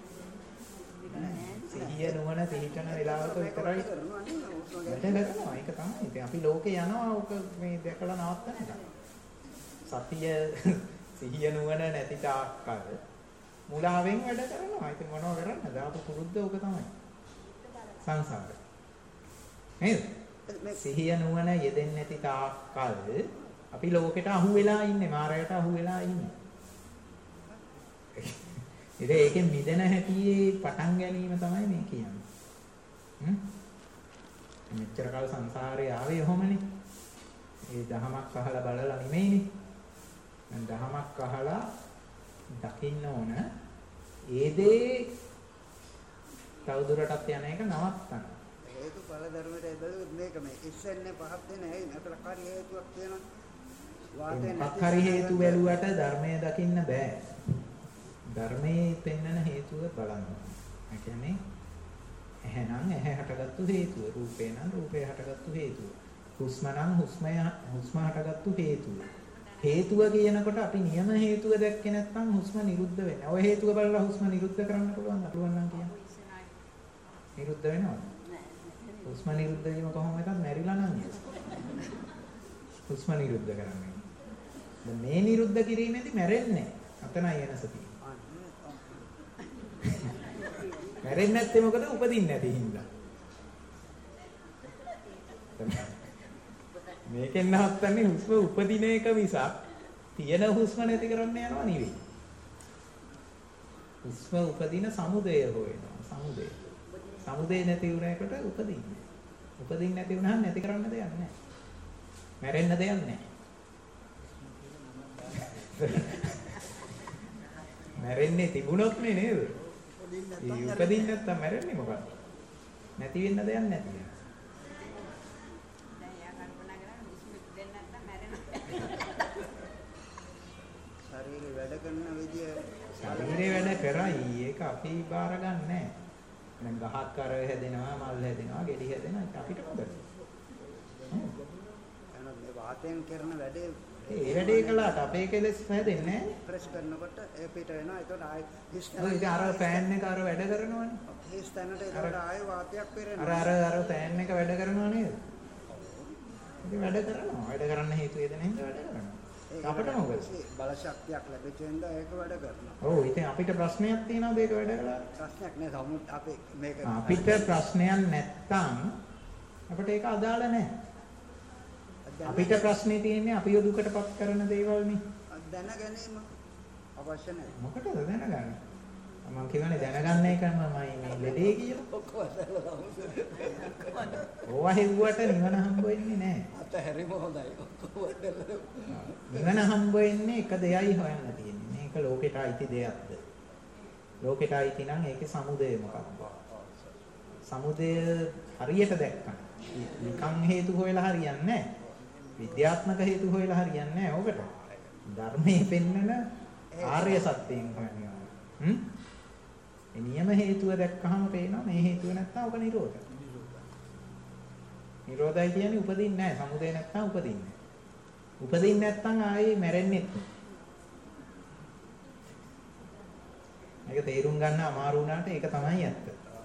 සිහිය නුවණ පිහිටන වෙලාවක විතරයි වැඩ කරනවා. ඒක තමයි. ඉතින් අපි ලෝකේ යනවා ඕක මේ දැකලා නවත්තන්න. සතිය සිහිය නුවණ නැති තාක්කල් මුලාවෙන් වැඩ කරනවා. ඉතින් මොනව කරන්නද? ආපු පුරුද්ද ඕක තමයි. සංසාරේ. නේද? සිහිය නුවණ යෙදෙන්නේ නැති තාක්කල් අපි ලෝකෙට අහු වෙලා ඉන්නේ, මායයට අහු වෙලා ඉන්නේ. ඉතින් ඒකෙන් මිදෙන හැටියේ පටන් ගැනීම තමයි මේ කියන්නේ. මෙච්චර කාල සංසාරේ ආවේ ඔහොමනේ. ඒ දහමක් අහලා බලලා නෙමෙයිනේ. දැන් දහමක් අහලා දකින්න ඕන. ඒ දේ තවදුරටත් යන එක නවත්තන්න. හේතු ඵල ධර්මයට බැලුවොත් මේක මේ ඉස්සෙන්නේ පහත් වෙන ඇයි අතල කාර්ය හේතුවක් තියෙනවා. මොකක් හරි හේතු බැලුවට ධර්මය දකින්න බෑ. ධර්මයේ පෙන්වන හේතුව බලන්න. ඒ කියන්නේ ඇහැනම් ඇහැ හටගත්තු හේතුව, රූපේ නම් රූපේ හටගත්තු හේතුව, හුස්ම නම් හුස්ම හටගත්තු හේතුව. හේතුව කියනකොට අපි නියම හේතුව දැක්කේ නැත්නම් හුස්ම නිරුද්ධ වෙන්නේ. ඔය හේතුව බලලා හුස්ම නිරුද්ධ කරන්න පුළුවන් නම් කියන්නේ. නිරුද්ධ වෙනවද? හුස්ම නිරුද්ධ වීම කොහොම එකක් මැරිලා නම් හුස්ම නිරුද්ධ කරන්නේ. දැන් මේ නිරුද්ධ කිරීමේදී මැරෙන්නේ අතනයි වෙනස තියෙන්නේ. මැරෙන්නේ නැත්තේ මොකද? උපදින්නේ නැති හින්දා. මේකෙන් නවත්තන්නේ හුස්ම උපදින එක මිසක් තියෙන හුස්ම නැති කරන්න යනවා නෙවෙයි. හුස්ම උපදින සමුදය හොයනවා. සමුදය. සමුදය නැති වුණාකට උපදින්නේ. උපදින්න නැති වුණාම නැති කරන්න දෙයක් නැහැ. මැරෙන්න දෙයක් නැහැ. මැරෙන්නේ තිබුණොත් නේ නේද? උපදින්න නැත්තම් මැරෙන්නේ මොකක්ද? නැති වෙන්න දෙයක් නැති. ශරීරය වැඩ කරන විදිය ශරීරය වැඩ කරයි ඒක අපි බාර ගන්නෑ. දැන් ගහක් අර හැදෙනවා, මල් හැදෙනවා, ගෙඩි හැදෙනවා. ඒක අපිට මොකද? මේ වාතයෙන් කරන වැඩේ ඒ වැඩේ කළාට අපේ කෙලස් හැදෙන්නේ නැහැ. ප්‍රෙස් කරනකොට ඒ පිට වෙනවා. ඒකට ආයෙ ඔය ඉතින් අර ෆෑන් එක අර වැඩ කරනවනේ. හිස් තැනට ඒකට ආයෙ වාතයක් පෙරෙනවා. අර ෆෑන් එක වැඩ කරනවා නේද? ඉතින් වැඩ කරනවා. වැඩ කරන්න හේතු හේදෙන හින්දා වැඩ කරනවා. අපිට මොකද? බල ශක්තියක් ලැබෙච්ච හින්දා ඒක වැඩ කරනවා. ඔව් ඉතින් අපිට ප්‍රශ්නයක් තියෙනවද ඒක වැඩ කළා? ප්‍රශ්නයක් නෑ. සමුත් අපේ මේක අපිට ප්‍රශ්නයක් නැත්තම් අපිට ඒක අදාළ නැහැ. අපිට ප්‍රශ්නේ තියෙන්නේ අපිව දුකටපත් කරන දේවල් නේ. දැන ගැනීම අවශ්‍ය නැහැ. මොකටද දැනගන්නේ? මම කියන්නේ දැනගන්න එකම මම මේ ලෙඩේ කියලා. ඕවා හෙව්වට නිවන හම්බ වෙන්නේ නැහැ. අතහැරීම හොඳයි. නිවන හම්බ වෙන්නේ එක දෙයයි හොයන්න තියෙන්නේ. මේක ලෝකෙට අයිති දෙයක්ද? ලෝකෙට අයිති නම් ඒකේ සමුදය මොකක්ද? සමුදය හරියට දැක්කම නිකන් හේතු හොයලා හරියන්නේ නැහැ. විද්‍යාත්මක හේතු හොයලා හරියන්නේ නැහැ ඕකට. ධර්මයේ පෙන්නන ආර්ය සත්‍යයෙන් හොයනවා. ඒ නියම හේතුව දැක්කහම පේනවා මේ හේතුව නැත්තම් ඔක නිරෝධයි. නිරෝධයි කියන්නේ උපදින්නේ නැහැ. සමුදය නැත්තම් උපදින්නේ. උපදින්නේ නැත්තම් ආයේ මැරෙන්නේ නැහැ. මේක තේරුම් ගන්න අමාරු වුණාට ඒක තමයි ඇත්ත.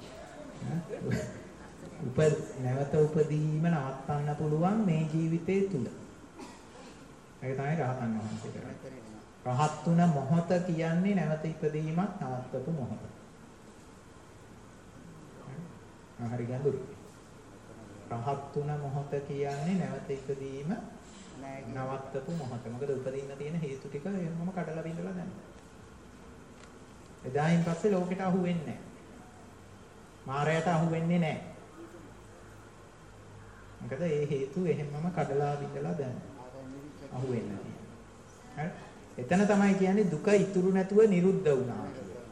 නැවත උපදීම නවත්තන්න පුළුවන් මේ ජීවිතයේ තුල. ඒක තමයි රහතන් වහන්සේ කරන්නේ. රහත් තුන මොහොත කියන්නේ නැවත ඉපදීමක් නවත්තපු මොහොත. හරි ගැඹුරුයි. රහත් තුන මොහොත කියන්නේ නැවත ඉපදීම නවත්තපු මොහොත. මොකද උපදින්න තියෙන හේතු ටික එහෙමම කඩලා බිඳලා දැන්. එදායින් පස්සේ ලෝකෙට අහු වෙන්නේ නැහැ. මායයට අහු වෙන්නේ නැහැ. මොකද ඒ හේතු එහෙමම කඩලා බිඳලා දැන් අහු වෙන්න තියෙනවා. හරි? එතන තමයි කියන්නේ දුක ඉතුරු නැතුව නිරුද්ධ වුණා කියලා.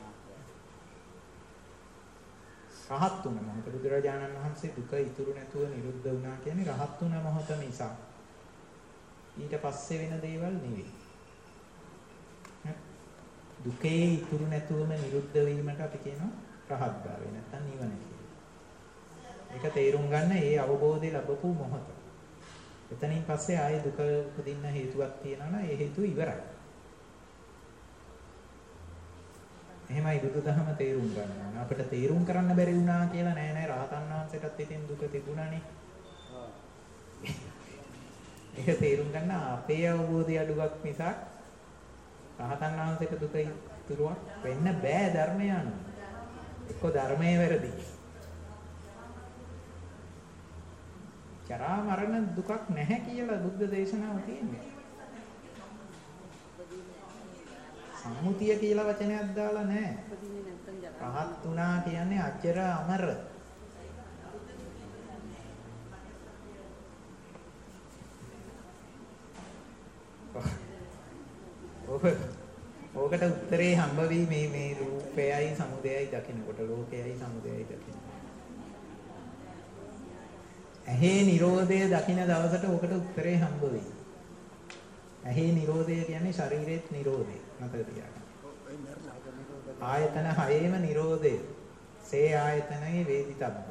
රහත් වුණ මොහොත බුදුරජාණන් වහන්සේ දුක ඉතුරු නැතුව නිරුද්ධ වුණා කියන්නේ රහත් වුණ මොහොත නිසා. ඊට පස්සේ වෙන දේවල් නෙවෙයි. දුකේ ඉතුරු නැතුවම නිරුද්ධ වීමට අපි කියනවා රහත් භාවය නැත්නම් නිවන කියලා. ඒක තේරුම් ගන්න ඒ අවබෝධය ලැබපු මොහොත. එතනින් පස්සේ ආයේ දුක උපදින්න හේතුවක් තියෙනවා නම් ඒ හේතුව ඉවරයි. එහෙමයි බුදුදහම තේරුම් ගන්න ඕන. අපිට තේරුම් කරන්න බැරි වුණා කියලා නෑ රහතන් වහන්සේටත් ඉතින් දුක තිබුණානේ. ඒක තේරුම් ගන්න අපේ අවබෝධය අඩුවක් මිසක් රහතන් වහන්සේට දුක ඉතුරුවක් වෙන්න බෑ ධර්මය අනුව. එක්ක ධර්මයේ වැරදි. ජරා මරණ දුකක් නැහැ කියලා බුද්ධ දේශනාව තියෙන්නේ. සම්මුතිය කියලා වචනයක් දාලා නැහැ. රහත් වුණා කියන්නේ අජර අමර. ඕකට උත්තරේ හම්බ වී මේ රූපයයි සමුදයයි දකින්නකොට ලෝකයයි සමුදයයි දකින්න. ඇහි නිරෝධය දකින්න දවසට ඕකට උත්තරේ හම්බ වෙයි. ඇහි නිරෝධය කියන්නේ ශරීරෙත් නිරෝධය. මතක තියාගන්න. ආයතන හයේම නිරෝධය. සේ ආයතනයේ වේදිතබ්බ.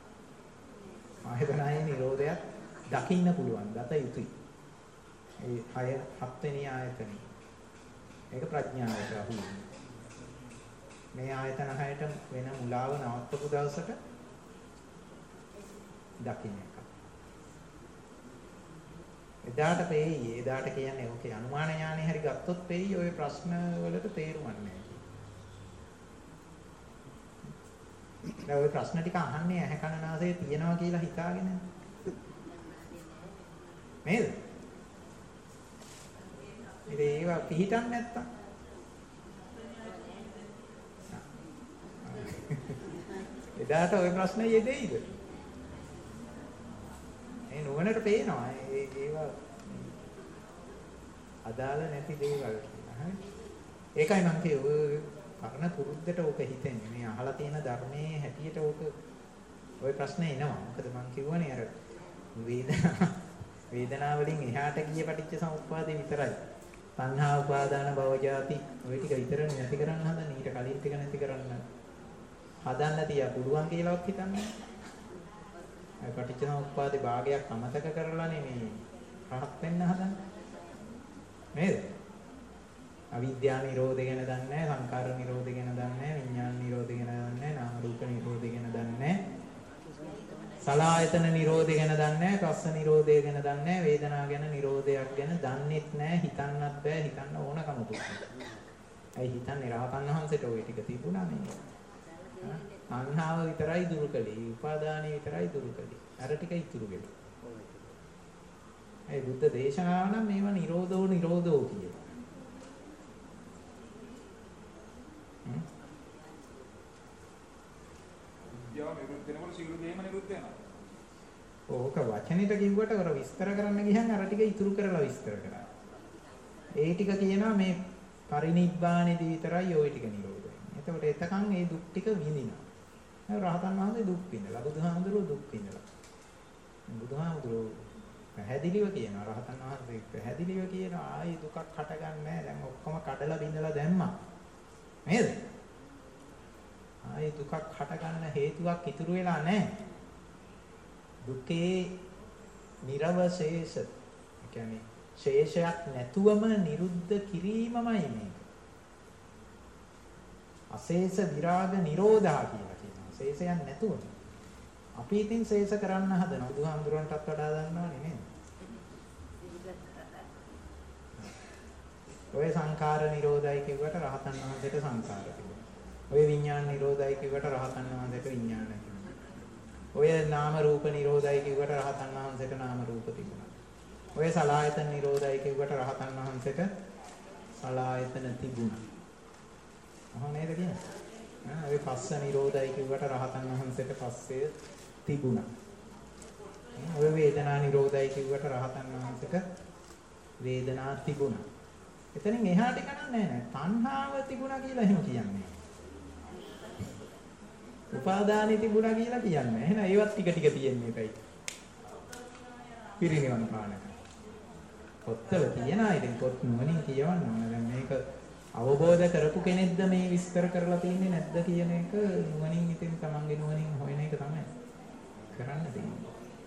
ආයතනයේ නිරෝධයක් දකින්න පුළුවන්. දත යුතුයි. ඒ හත්වෙනි ආයතනෙ. ඒක ප්‍රඥාවට අහු වෙනවා. මේ ආයතන හයට වෙන මුලාව නවත්තපු දවසට දකින්න එක. එදාට පෙයි. එදාට කියන්නේ ඔකේ අනුමාන ඥානෙ හරි ගත්තොත් පෙයි ඔය ප්‍රශ්න වලට තේරුමක් නැහැ. දැන් ඔය ප්‍රශ්න ටික අහන්නේ ඇහැ කන නාසය තියෙනවා කියලා හිතාගෙන නේද? ඒවා පිළිටන්නේ නැත්තම් එදාට ওই ප්‍රශ්නේ යෙදෙයිද? ඒ නුවණට පේනවා ඒවා අදාළ නැති දේවල් කියලා. හරි. ඒකයි මම කිව්වේ ඔය කරන පුරුද්දට ඕක හිතෙන්නේ. මේ අහලා තියෙන ධර්මයේ හැටියට ඕක ওই ප්‍රශ්නේ එනවා. මොකද මම කිව්වනේ අර වේදනාව වලින් එහාට ගිය පටිච්ච සමුප්පාදේ විතරයි. තණ්හා උපාදාන භව ජාති ওই ටික විතරනේ නැති කරන්න හදන්නේ. ඊට කලින් ටික නැති කරන්න හදන්න තියා පුළුවන් කියලාවත් හිතන්නේ. අය පටිච්චසමුප්පාදේ භාගයක් අමතක කරලානේ මේ රහත් වෙන්න හදන්නේ. නේද? අවිද්‍යා නිරෝධය ගැන දන්නේ නැහැ, සංකාර නිරෝධය ගැන දන්නේ නැහැ, විඥාන නිරෝධය ගැන දන්නේ නැහැ, නාම රූප නිරෝධය ගැන දන්නේ නැහැ. සලආයතන නිරෝධය ගැන දන්නේ නැහැ, රස නිරෝධය ගැන දන්නේ නැහැ, වේදනා ගැන නිරෝධයක් ගැන දන්නේත් නැහැ, හිතන්නත් බෑ, හිතන්න ඕනකමකුත් නැහැ. අයි හිතන්නේ රහතන් වහන්සේට ওই ටික තිබුණා නේ. තණ්හාව විතරයි දුරු කළේ, උපාදානෙ විතරයි දුරු කළේ. අර ටික ඉතුරු වෙලා. ඒ බුද්ධ දේශනාව නම් මේවා නිරෝධෝ කියනවා. විද්‍යාව නිරුද්ධ වෙනකොට සියලු දේම නිරුද්ධ වෙනවා. ඕක වචනෙට කිව්වට අර විස්තර කරන්න ගියන් අර ටික ඉතුරු කරලා විස්තර කරා. ඒ ටික කියනවා මේ පරිනිබ්බාණයදී විතරයි ওই ටික නිරෝධ වෙන්නේ. එතකොට එතකන් මේ දුක් ටික විඳිනවා. රහතන් වහන්සේ දුක් විඳලා, බුදුහාමුදුරුවෝ දුක් විඳලා. බුදුහාමුදුරුවෝ පැහැදිලිව කියනවා රහතන් වහන්සේ පැහැදිලිව කියනවා ආයි දුකක් හටගන්නේ නැහැ. දැන් ඔක්කොම කඩලා බිඳලා දැම්මා. නේද? ආයි දුකක් හටගන්න හේතුවක් ඉතුරු වෙලා නැහැ. දුකේ නිර්වශේෂ. ඒ කියන්නේ ශේෂයක් නැතුවම නිරුද්ධ කිරීමමයි මේක. අශේෂ විරාග නිරෝධා කියලා කියනවා. ශේෂයක් නැතුව. අපි ඉතින් ශේෂ කරන්න හදනවා. බුදුහාමුදුරන්ටත් වඩා දන්නවනේ නේද? ඔය සංඛාර නිරෝධයි කිව්වට රහතන් වහන්සේට සංඛාර කිව්වා. ඔය විඥාන නිරෝධයි කිව්වට රහතන් වහන්සේට විඥාන කිව්වා. ඔය නාම රූප නිරෝධයි කිව්වට රහතන් වහන්සේට නාම රූප තිබුණා. ඔය සලආයතන නිරෝධයි කිව්වට රහතන් වහන්සේට සලආයතන තිබුණා. අහෝ නේද කියන්නේ? ඔය පස්ස නිරෝධයි කිව්වට රහතන් වහන්සේට පස්සේ තිබුණා. ඔය වේදනා නිරෝධයි කිව්වට රහතන් වහන්සේට වේදනා තිබුණා. එතනින් එහාට ගණන් නැහැ. තණ්හාව තිබුණා කියලා එහෙම කියන්නේ. උපාදානෙ තිබුණා කියලා කියන්නේ. එහෙනම් ඒවත් ටික ටික තියෙන්නේ එකයි. පිරිනිවන් පානක. පොත්වල තියනා ඉතින් පොත් නුවණින් කියවන්න ඕන. දැන් මේක අවබෝධ කරපු කෙනෙක්ද මේ විස්තර කරලා තියන්නේ නැද්ද කියන එක නුවණින් ඉතින් තමන්ගේ නුවණින් හොයන එක තමයි කරන්න තියෙන්නේ.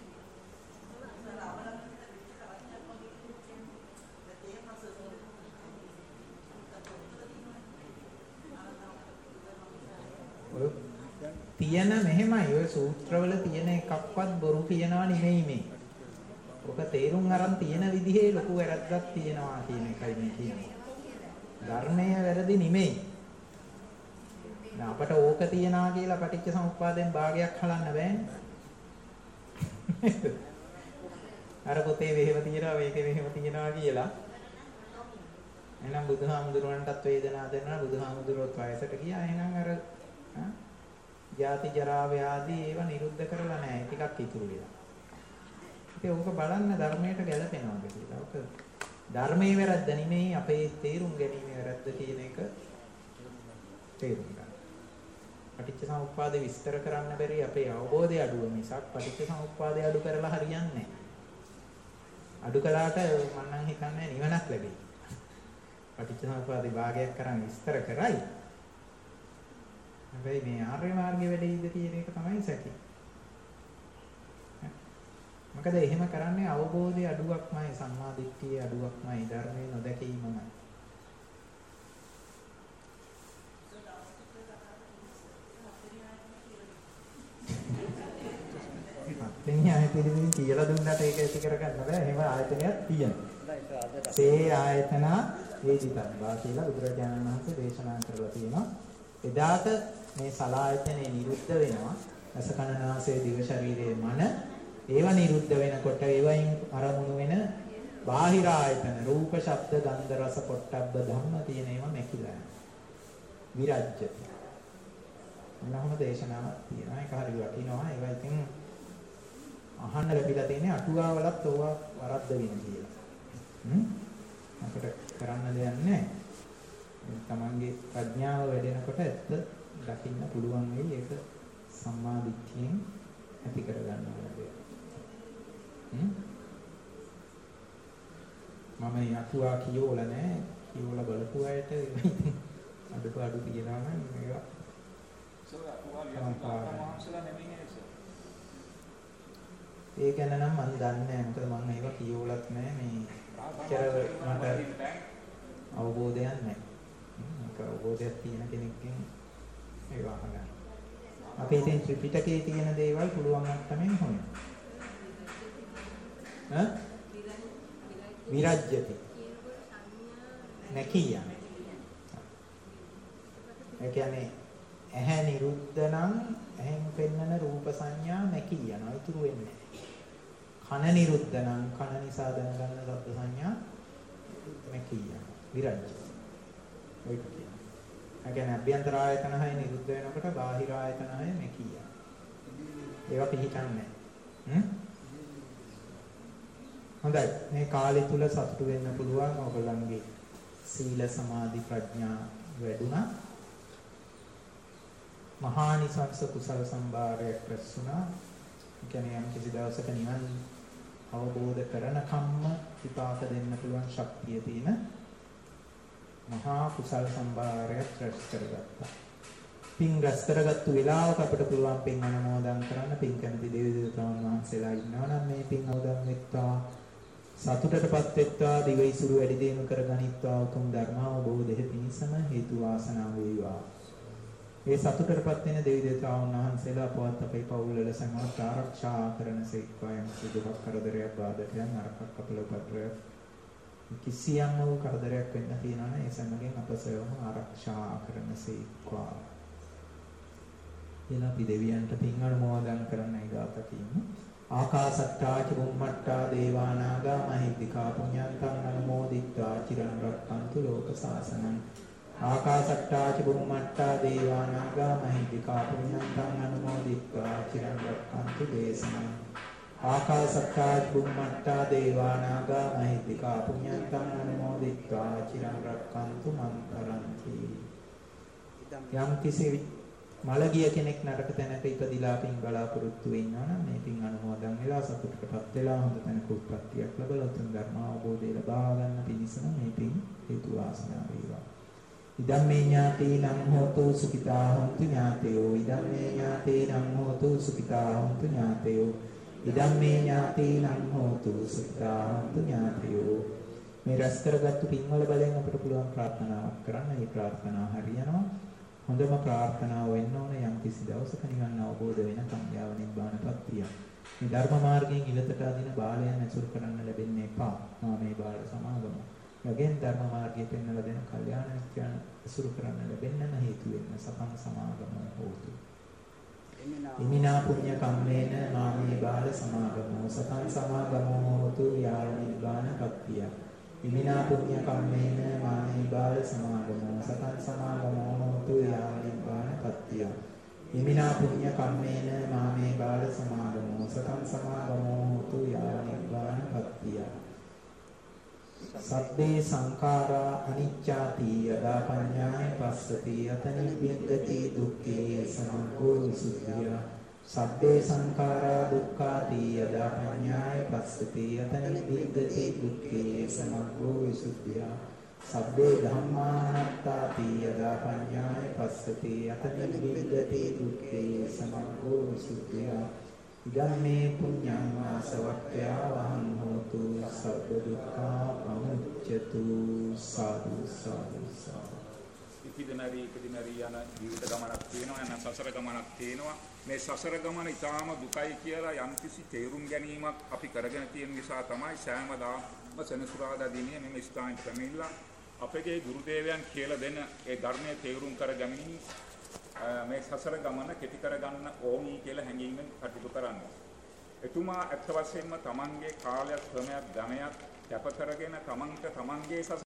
තියෙන මෙහෙමයි ඔය සූත්‍රවල තියෙන එකක්වත් බොරු කියනවා නෙමෙයි මේ. ඔක තේරුම් අරන් තියෙන විදිහේ ලොකු වැරද්දක් තියෙනවා කියන එකයි මේ කියන්නේ. ධර්මයේ වැරදි නෙමෙයි. දැන් අපට ඕක තියනවා කියලා පටිච්ච සමුප්පාදයෙන් භාගයක් හලන්න බෑනේ. අර පොතේ මෙහෙම තියෙනවා මේකේ මෙහෙම තියෙනවා කියලා. එහෙනම් බුදුහාමුදුරුවන්ටත් වේදනාව දෙනවා බුදුහාමුදුරුවෝත් වයසට ගියා. එහෙනම් අර ජාති ජරා ව්‍යාධි ඒව නිරුද්ධ කරලා නැහැ. ටිකක් ඉතුරු වෙලා. ඉතින් ඕක බලන්න ධර්මයට ගැලපෙනවද කියලා. ඕක ධර්මයේ වැරද්ද නෙමෙයි අපේ තේරුම් ගැනීමේ වැරද්ද කියන එක තේරුම් ගන්න. පටිච්ච සමුප්පාදේ විස්තර කරන්න බැරි අපේ අවබෝධය අඩුව මිසක් පටිච්ච සමුප්පාදේ අඩු කරලා හරියන්නේ නැහැ. අඩු කළාට මම නම් හිතන්නේ නිවනක් ලැබෙයි. පටිච්ච සමුප්පාදේ භාගයක් කරන් විස්තර කරයි. හැබැයි මේ ආර්ය මාර්ගයේ වැඩිද කියන එක තමයි සැකේ. මොකද එහෙම කරන්නේ අවබෝධයේ අඩුවක්මයි සම්මා දිට්ඨියේ අඩුවක්මයි ධර්මයේ නොදැකීමමයි. අත්‍යන්‍ය ආයතනෙදී කියලා දුන්නට ඒක ඇති කරගන්න බෑ. එහෙම ආයතනයක් තියෙනවා. සේ ආයතන වේදිතබ්බා කියලා බුදුරජාණන් වහන්සේ දේශනා කරලා තියෙනවා. එදාට මේ සලආයතනේ නිරුද්ධ වෙනවා. රස කන නාසය දිව ශරීරයේ මන ඒව නිරුද්ධ වෙනකොට ඒවයින් අරමුණු වෙන බාහිර ආයතන රූප ශබ්ද ගන්ධ රස පොට්ටබ්බ ධම්ම තියෙන ඒවා මැකිලා විරජ්‍ය. මොනවාම දේශනාවක් තියෙනවා. ඒක හරිය වටිනවා. ඒවා ඉතින් අහන්න ලැබිලා තියෙන්නේ අටුවාවලත් ඕවා වරද්ද වෙන කියලා. අපිට කරන්න දෙයක් නැහැ. තමන්ගේ ප්‍රඥාව වැඩෙනකොට ඇත්ත දකින්න පුළුවන් වෙයි. ඒක සම්මා දිට්ඨියෙන් ඇති කරගන්න ඕනේ. මම යතුවා කියෝලා නැහැ. කියෝලා බලපු අයට අඩු තියනවා නම් මේවා ඒ ගැන නම් මම දන්නේ නැහැ. මොකද මම ඒවා කියෝලත් නැහැ. මේ චරව මට අවබෝධයක් නැහැ. ඒක අවබෝධයක් තියෙන කෙනෙක්ගෙන් ඒවා අහගන්න. අපි ඉතින් ත්‍රිපිටකයේ තියෙන දේවල් පුළුවන් මට්ටමින් හොයන්න. විරජ්‍යති. නැකියන. ඒ කියන්නේ ඇහැ නිරුද්ධ නම් ඇහෙන් පෙන්නන රූප සංඥා නැකියනවා. ඉතුරු වෙන්නේ නැහැ. කන නිරුද්ධ නම් කන නිසා දැනගන්න ශබ්ද සංඥා නැකියනවා. විරජ්‍ය. ඒක කියන්නේ. ඒ කියන්නේ අභ්‍යන්තර ආයතන හය නිරුද්ධ වෙනකොට බාහිර ආයතන හය නැකියනවා. ඒවා පිළිහිටන්නේ නැහැ. හොඳයි. මේ කාලය තුල සතුටු වෙන්න පුළුවන්. ඔයගොල්ලන්ගේ සීල සමාධි ප්‍රඥා වැඩුණා. මහානිසංස කුසල සම්භාරයක් රැස් වුණා. ඒ කියන්නේ යම් කිසි දවසක නිවන් අවබෝධ කරන කම්ම විපාක දෙන්න පුළුවන් ශක්තිය තියෙන මහා කුසල සම්භාරයක් රැස් කරගත්තා. පින් රැස් කරගත්තු වෙලාවක අපිට පුළුවන් පින් අනුමෝදන් කරන්න. පින් කැමති දෙවි දේවතාවුන් වහන්සේලා ඉන්නවා නම් මේ පින් අවදන් වෙත්වා. සතුටටපත් වෙත්වා. දිවයිසුරු වැඩි දියුණු කරගනිත්වා. උතුම් ධර්ම අවබෝධය පිණිසම හේතු වාසනා වේවා. ඒ සතුටටපත් වෙන දෙවි දේවතාවුන් වහන්සේලා අපවත් අපේ පවුල් වල සමවත් ආරක්ෂා කරන සේක්වා. යම් සුදුවක් කරදරයක් බාධකයක් නරකක් අපල උපද්‍රවයක් කිසියම් වූ කරදරයක් වෙන්න තියනවා නම් ඒ සමගින් අප සේවම ආරක්ෂා කරන සේක්වා. එන අපි දෙවියන්ට පින් අනුමෝදන් කරන්නයි ගාතකින්. ආකාසට්ටා ච බුම්මට්ටා දේවා නාග මහිද්దికා පුඤ්ඤන්තං අනුමෝදිත්වා චිරන් රක්ඛන්තු ලෝක සාසනං. ආකාසට්ටා ච බුම්මට්ටා දේවා නාග මහිද්దికා පුඤ්ඤන්තං අනුමෝදිත්වා චිරන් රක්ඛන්තු දේශනං. ආකාසත්තා බුම්මත්තා දේවානාගා මහිද්దికා පුඤ්ඤන්තං අනුමෝදිත්වා චිරං රක්ඛන්තු මං පරන්ති. යම් කිසි මළගිය කෙනෙක් නරක තැනක ඉපදිලා පින් බලාපොරොත්තු වෙන්නා නම් මේ පින් අනුමෝදන් වෙලා සතුටටපත් වෙලා හොඳ තැනක උත්පත්තියක් ලැබලා උතුම් ධර්ම අවබෝධය ලබා ගන්න පිණිස මේ පින් හේතු වාසනා වේවා. ඉදම්මේ ඥාතීනං හෝතු සුඛිතා හොන්තු ඥාතයෝ ඉදම්මේ ඥාතීනං හෝතු සුඛිතා හොන්තු ඥාතයෝ ඉදම්මේ ඥාතීනං හෝතු සුඛිතා හොන්තු ඥාතයෝ. මේ රැස් කරගත්තු පින්වල බලයෙන් අපිට පුළුවන් ප්‍රාර්ථනාවක් කරන්න. මේ ප්‍රාර්ථනාව හරියනවා. හොඳම ප්‍රාර්ථනාව වෙන්න ඕන යම් කිසි දවසක නිවන් අවබෝධ වෙනකම් යාව නිබ්බානපත්තිය. මේ ධර්ම මාර්ගයෙන් ඉලතට අදින බාලයන් ඇසුරු කරන්න ලැබෙන්නේ එපා. මේ බාල සමාගම. යගෙන් ධර්ම මාර්ගයේ පෙන්වලා දෙන කල්යාණ මිත්‍රයන් ඇසුරු කරන්න ලැබෙන්න හේතු වෙන්න සතන් සමාගම හෝතු. ඉමිනා පුඤ්ඤ කම්මේන මාමේ බාල සමාගමෝ සතන් සමාගමෝ හෝතු යාව නිබ්බානපත්තිය. ඉමිනා පුඤ්ඤ කම්මේන මාමේ බාල සමාගමෝ සතං සමාගමෝ හෝතු යාව නිබ්බානපත්තිය. ඉමිනා පුඤ්ඤ කම්මේන මාමේ බාල සමාගමෝ සතං සමාගමෝ හෝතු යාව නිබ්බානපත්තිය. සබ්බේ සංඛාරා අනිච්චාති යදා පඤ්ඤාය පස්සති යත නිබ්බින්දති දුක්ඛේ සමුදය විසුද්ධිය. සබ්බේ සංඛාරා දුක්ඛාති යදා පඤ්ඤාය පස්සති යත නිබ්බින්දති දුක්ඛේ සමුදය විසුද්ධිය. සබ්බේ ධම්මානාත්තාති යදා පඤ්ඤාය පස්සති යත නිබ්බින්දති දුක්ඛේ සමුදය විසුද්ධිය. ඉදම්මේ පුඤ්ඤං ආසවක්ඛ්‍යා වහං හෝතු සබ්බ දුක්ඛා පමුච්ඡතු සාදු සාදු සාදු. ඉපිදනරි යන ජීවිත ගමනක් තියෙනවා යන සසර ගමනක් තියෙනවා. මේ සසර ගමන ඊටාම දුකයි කියලා යම්කිසි තේරුම් ගැනීමක් අපි කරගෙන තියෙන නිසා තමයි සෑමදාම සෙනසුරාදා දිනේ මේ ස්ථානට පැමිණලා අපගේ ගුරුදේවයන් කියලා දෙන ඒ ධර්මයේ තේරුම් කරගනිමින් මේ සසර ගමන කෙටි කරගන්න ඕනි කියලා හැඟීමෙන් කටයුතු කරන්නේ. එතුමා අත් වශයෙන්ම තමන්ගේ කාලය ශ්‍රමයක් ධනයක් කැප කරගෙන තමන්ගේ